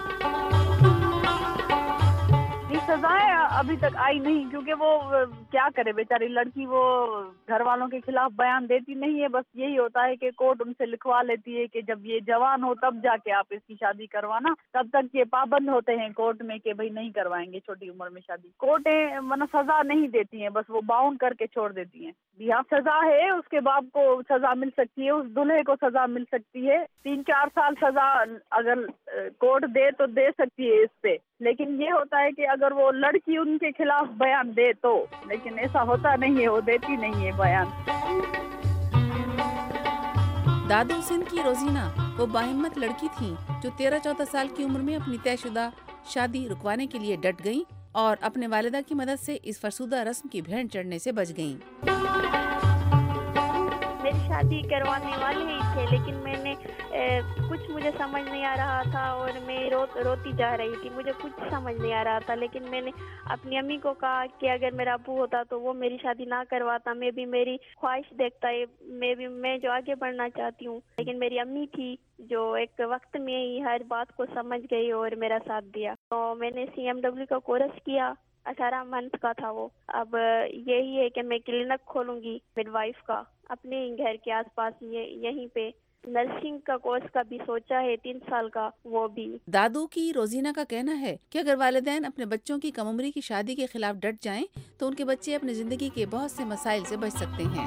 سزائیں ابھی تک آئی نہیں، کیونکہ وہ کیا کرے بیچاری لڑکی، وہ گھر والوں کے خلاف بیان دیتی نہیں ہے، بس یہی ہوتا ہے کہ کورٹ ان سے لکھوا لیتی ہے کہ جب یہ جوان ہو تب جا کے آپ اس کی شادی کروانا، تب تک یہ پابند ہوتے ہیں کورٹ میں کہ بھئی نہیں کروائیں گے چھوٹی عمر میں شادی۔ کورٹیں سزا نہیں دیتی ہیں، بس وہ باؤنڈ کر کے چھوڑ دیتی ہیں۔ یہاں سزا ہے، اس کے باپ کو سزا مل سکتی ہے، اس دلہے کو سزا مل سکتی ہے، 3-4 سال سزا اگر کورٹ دے تو دے سکتی ہے اس پہ، لیکن یہ ہوتا ہے کہ اگر وہ لڑکی ان کے خلاف بیان دے تو، لیکن ایسا ہوتا نہیں ہے، وہ دیتی نہیں ہے بیان۔ دادو سندھ کی روزینہ وہ باہمت لڑکی تھیں جو 13-14 سال کی عمر میں اپنی طے شدہ شادی رکوانے کے لیے ڈٹ گئیں اور اپنے والدہ کی مدد سے اس فرسودہ رسم کی بھینٹ چڑھنے سے بچ گئیں۔ میری شادی کروانے والے ہی تھے، لیکن میں نے کچھ مجھے سمجھ نہیں آ رہا تھا اور میں روتی جا رہی تھی، مجھے کچھ سمجھ نہیں آ رہا تھا، لیکن میں نے اپنی امی کو کہا کہ اگر میرا ابو ہوتا تو وہ میری شادی نہ کرواتا، میں بھی میری خواہش دیکھتا ہے، میں جو آگے بڑھنا چاہتی ہوں، لیکن میری امی تھی جو ایک وقت میں ہی ہر بات کو سمجھ گئی اور میرا ساتھ دیا۔ تو میں نے CMW کا کورس کیا، 18 منتھ کا تھا وہ۔ اب یہی ہے کہ میں کلینک کھولوں گی مڈ وائف کا اپنے گھر کے آس پاس، یہیں پہ۔ نرسنگ کا کورس کا بھی سوچا ہے 3 سال کا، وہ بھی۔ دادو کی روزینہ کا کہنا ہے کہ اگر والدین اپنے بچوں کی کم عمری کی شادی کے خلاف ڈٹ جائیں تو ان کے بچے اپنی زندگی کے بہت سے مسائل سے بچ سکتے ہیں۔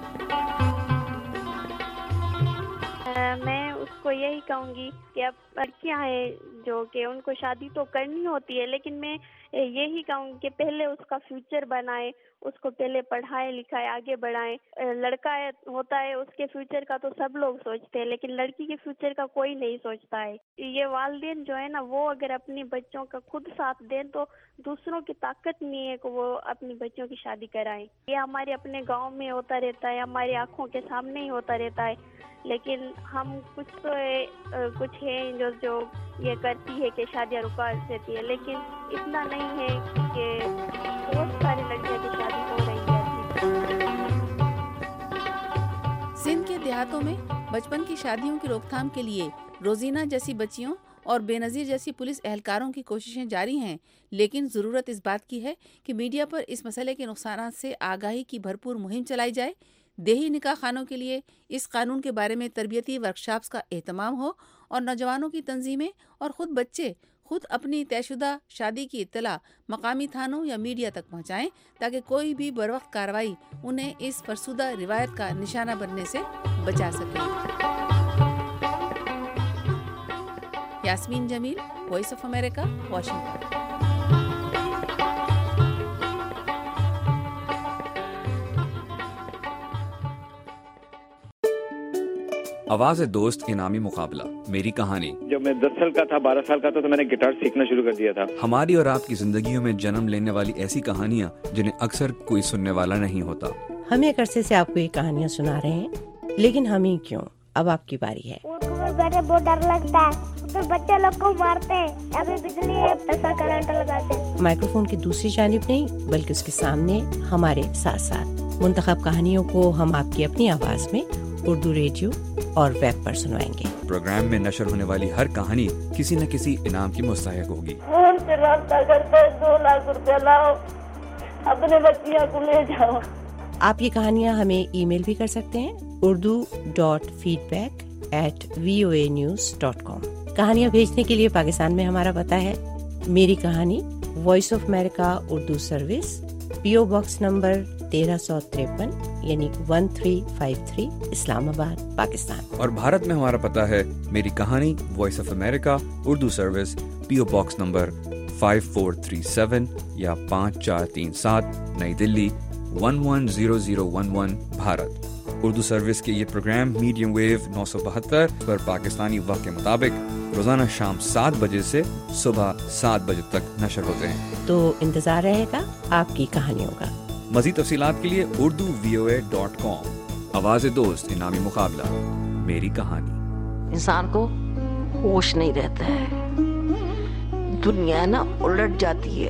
میں اس کو یہی کہوں گی کہ اب لڑکیاں ہیں جو کہ ان کو شادی تو کرنی ہوتی ہے، لیکن میں یہی کہوں کہ پہلے اس کا فیوچر بنائے، اس کو پہلے پڑھائے لکھائے آگے بڑھائیں۔ لڑکا ہوتا ہے اس کے فیوچر کا تو سب لوگ سوچتے ہیں، لیکن لڑکی کے فیوچر کا کوئی نہیں سوچتا ہے۔ یہ والدین جو ہے نا، وہ اگر اپنی بچوں کا خود ساتھ دیں تو دوسروں کی طاقت نہیں ہے کہ وہ اپنی بچوں کی شادی کرائیں۔ یہ ہمارے اپنے گاؤں میں ہوتا رہتا ہے، ہماری آنکھوں کے سامنے ہی ہوتا رہتا ہے، لیکن ہم کچھ ہیں جو یہ کرتی ہے کہ شادیاں رکا دیتی ہے، لیکن اتنا نہیں ہے کہ بہت ساری لڑکیاں کی شادی ہو رہی ہے۔ سندھ کے دیہاتوں میں بچپن کی شادیوں کی روک تھام کے لیے روزینہ جیسی بچیوں اور بے نظیر جیسی پولیس اہلکاروں کی کوششیں جاری ہیں، لیکن ضرورت اس بات کی ہے کہ میڈیا پر اس مسئلے کے نقصانات سے آگاہی کی بھرپور مہم چلائی جائے، دیہی نکاح خانوں کے لیے اس قانون کے بارے میں تربیتی ورکشاپس کا اہتمام ہو اور نوجوانوں کی تنظیمیں اور خود بچے خود اپنی طے شدہ شادی کی اطلاع مقامی تھانوں یا میڈیا تک پہنچائیں تاکہ کوئی بھی بروقت کارروائی انہیں اس فرسودہ روایت کا نشانہ بننے سے بچا سکے۔ Yasmin Jamil, Voice of America, Washington. آواز دوست انعامی مقابلہ میری کہانی. جب میں 10 سال کا تھا 12 سال کا تھا تو میں نے گٹار سیکھنا شروع کر دیا تھا. ہماری اور آپ کی زندگیوں میں جنم لینے والی ایسی کہانیاں جنہیں اکثر کوئی سننے والا نہیں ہوتا. ہم ایک عرصے سے آپ کو یہ کہانیاں سنا رہے ہیں، لیکن ہم ہی کیوں، اب آپ کی باری ہے. بیٹھے بہت ڈر لگتا ہے، تو بچے لوگ کو مارتے ہیں، ابھی بجلی ایسا کرنٹ لگاتے ہیں. مائکرو فون کی دوسری جانب نہیں بلکہ اس کے سامنے ہمارے ساتھ ساتھ منتخب کہانیوں کو ہم آپ کی اپنی آواز میں اردو ریڈیو اور ویب پر سنوائیں گے. پروگرام میں نشر ہونے والی ہر کہانی کسی نہ کسی انعام کی مستحق ہوگی. فون سے رابطہ کرتے 2 لاکھ روپے لاؤ، اپنے بچیاں کو لے جاؤ. آپ یہ کہانیاں ہمیں ای میل بھی کر سکتے ہیں urdu.feedback@voanews.com. کہانیاں بھیجنے کے لیے پاکستان میں ہمارا پتہ ہے میری کہانی، Voice of America Urdu service, PO box number 1353 یعنی 1353 اسلام آباد پاکستان. اور بھارت میں ہمارا پتہ ہے میری کہانی، Voice of America Urdu service, PO box number 5437 یا 5437 نئی دلی 110011 بھارت. اردو سروس کے یہ پروگرام میڈیم ویو 972 پر پاکستانی وقت کے مطابق روزانہ شام 7 بجے سے صبح 7 بجے تک نشر ہوتے ہیں. تو انتظار رہے گا آپ کی کہانیوں کا. مزید تفصیلات کے لیے urduvoa.com. آواز دوست انعامی مقابلہ میری کہانی. انسان کو ہوش نہیں رہتا ہے، دنیا نا الٹ جاتی ہے.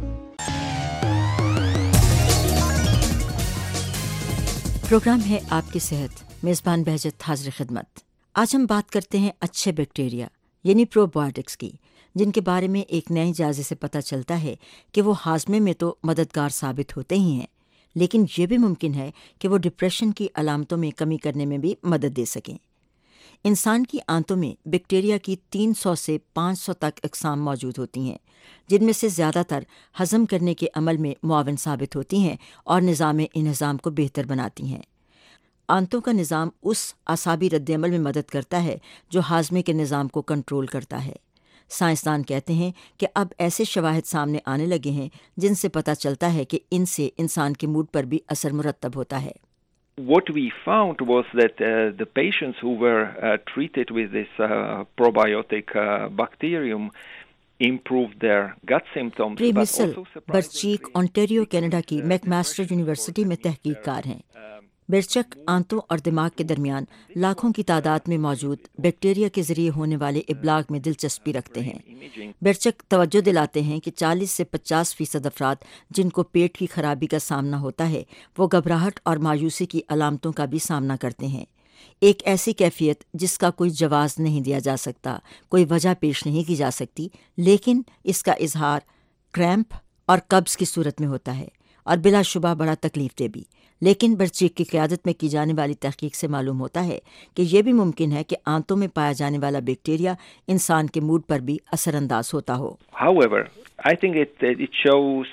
پروگرام ہے آپ کی صحت. میزبان بہجت حاضر خدمت. آج ہم بات کرتے ہیں اچھے بیکٹیریا یعنی پروبایوٹکس کی، جن کے بارے میں ایک نئے جائزے سے پتہ چلتا ہے کہ وہ ہاضمے میں تو مددگار ثابت ہوتے ہی ہیں، لیکن یہ بھی ممکن ہے کہ وہ ڈپریشن کی علامتوں میں کمی کرنے میں بھی مدد دے سکیں. انسان کی آنتوں میں بیکٹیریا کی 300 سے 500 تک اقسام موجود ہوتی ہیں، جن میں سے زیادہ تر ہضم کرنے کے عمل میں معاون ثابت ہوتی ہیں اور نظام انہضام کو بہتر بناتی ہیں. آنتوں کا نظام اس اعصابی رد عمل میں مدد کرتا ہے جو ہاضمے کے نظام کو کنٹرول کرتا ہے. سائنسدان کہتے ہیں کہ اب ایسے شواہد سامنے آنے لگے ہیں جن سے پتہ چلتا ہے کہ ان سے انسان کے موڈ پر بھی اثر مرتب ہوتا ہے. What we found was that the patients who were treated with this probiotic bacterium improved their gut symptoms. Premysl Bercik Ontario Canada کی میک ماسٹر یونیورسٹی میں تحقیق کار ہیں. برچک آنتوں اور دماغ کے درمیان لاکھوں کی تعداد میں موجود بیکٹیریا کے ذریعے ہونے والے ابلاغ میں دلچسپی رکھتے ہیں. برچک توجہ دلاتے ہیں کہ 40 سے 50% افراد جن کو پیٹ کی خرابی کا سامنا ہوتا ہے وہ گھبراہٹ اور مایوسی کی علامتوں کا بھی سامنا کرتے ہیں. ایک ایسی کیفیت جس کا کوئی جواز نہیں دیا جا سکتا، کوئی وجہ پیش نہیں کی جا سکتی، لیکن اس کا اظہار کریمپ اور قبض کی صورت میں ہوتا ہے اور بلا شبہ بڑا تکلیف دہ بھی. لیکن برچیک کی قیادت میں کی جانے والی تحقیق سے معلوم ہوتا ہے کہ یہ بھی ممکن ہے کہ آنتوں میں پایا جانے والا بیکٹیریا انسان کے موڈ پر بھی اثر انداز ہوتا ہو. However, I think it shows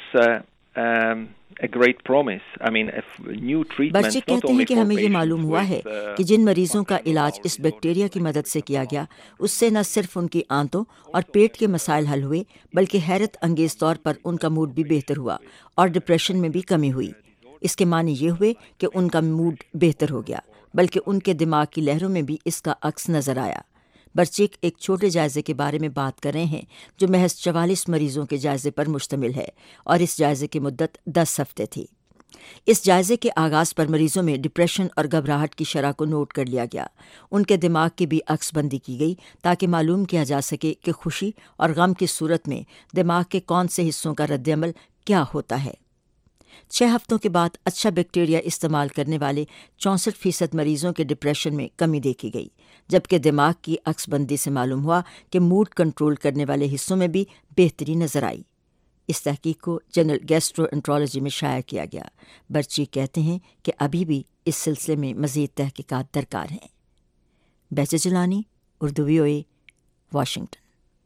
a great promise. I mean, if new treatments برچک کہتے ہیں کہ ہمیں یہ معلوم ہوا ہے کہ جن مریضوں کا علاج اس بیکٹیریا کی مدد سے کیا گیا اس سے نہ صرف ان کی آنتوں اور پیٹ کے مسائل حل ہوئے بلکہ حیرت انگیز طور پر ان کا موڈ بھی بہتر ہوا اور ڈپریشن میں بھی کمی ہوئی. اس کے معنی یہ ہوئے کہ ان کا موڈ بہتر ہو گیا، بلکہ ان کے دماغ کی لہروں میں بھی اس کا عکس نظر آیا. برچک ایک چھوٹے جائزے کے بارے میں بات کر رہے ہیں جو محض 44 مریضوں کے جائزے پر مشتمل ہے اور اس جائزے کی مدت 10 ہفتے تھی. اس جائزے کے آغاز پر مریضوں میں ڈپریشن اور گھبراہٹ کی شرح کو نوٹ کر لیا گیا. ان کے دماغ کی بھی عکس بندی کی گئی تاکہ معلوم کیا جا سکے کہ خوشی اور غم کی صورت میں دماغ کے کون سے حصوں کا رد عمل کیا ہوتا ہے. 6 ہفتوں کے بعد اچھا بیکٹیریا استعمال کرنے والے 64% مریضوں کے ڈپریشن میں کمی دیکھی گئی، جبکہ دماغ کی عکس بندی سے معلوم ہوا کہ موڈ کنٹرول کرنے والے حصوں میں بھی بہتری نظر آئی. اس تحقیق کو جنرل گیسٹرو انٹرالوجی میں شائع کیا گیا. برچی کہتے ہیں کہ ابھی بھی اس سلسلے میں مزید تحقیقات درکار ہیں. Bahjat Jilani, Urdu VOA، Washington.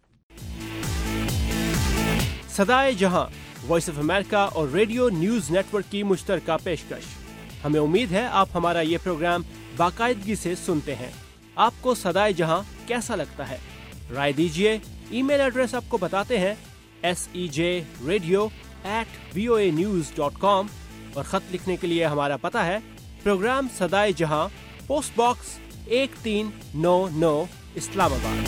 صدائے جہاں وائس آف امریکہ اور ریڈیو نیوز نیٹ ورک کی مشترکہ پیشکش. ہمیں امید ہے آپ ہمارا یہ پروگرام باقاعدگی سے سنتے ہیں. آپ کو صدائے جہاں کیسا لگتا ہے؟ رائے دیجیے. ای میل ایڈریس آپ کو بتاتے ہیں sejradio@voanews.com اور خط لکھنے کے لیے ہمارا پتہ ہے پروگرام صدائے جہاں، پوسٹ باکس 1399 इस्लामाबाद।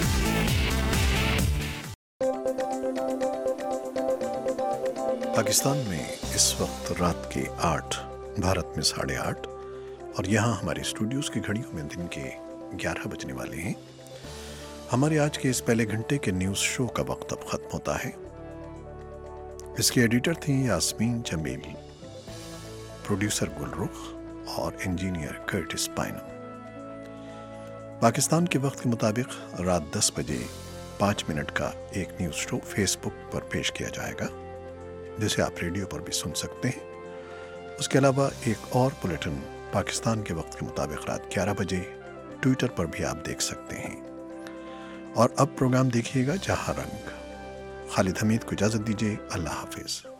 पाकिस्तान में इस वक्त रात के 8, भारत में 8:30 और यहाँ हमारे स्टूडियोज़ की घड़ियों में दिन के 11 बजने वाले हैं। हमारे आज के इस पहले घंटे के न्यूज़ शो का वक्त अब ख़त्म होता है। इसके एडिटर थी यास्मीन जमील, प्रोड्यूसर गुलरुख और इंजीनियर कर्टिस पाइनम। पाकिस्तान के वक्त के मुताबिक रात 10 बजे 5 मिनट का एक न्यूज़ शो फेसबुक पर पेश किया जाएगा, जिसे आप रेडियो पर भी सुन सकते हैं। उसके अलावा एक और बुलेटिन पाकिस्तान के वक्त के मुताबिक रात 11 बजे ट्विटर पर भी आप देख सकते हैं। और अब प्रोग्राम देखिएगा जहां रंग। खालिद हमीद को इजाज़त दीजिए। अल्लाह हाफिज़।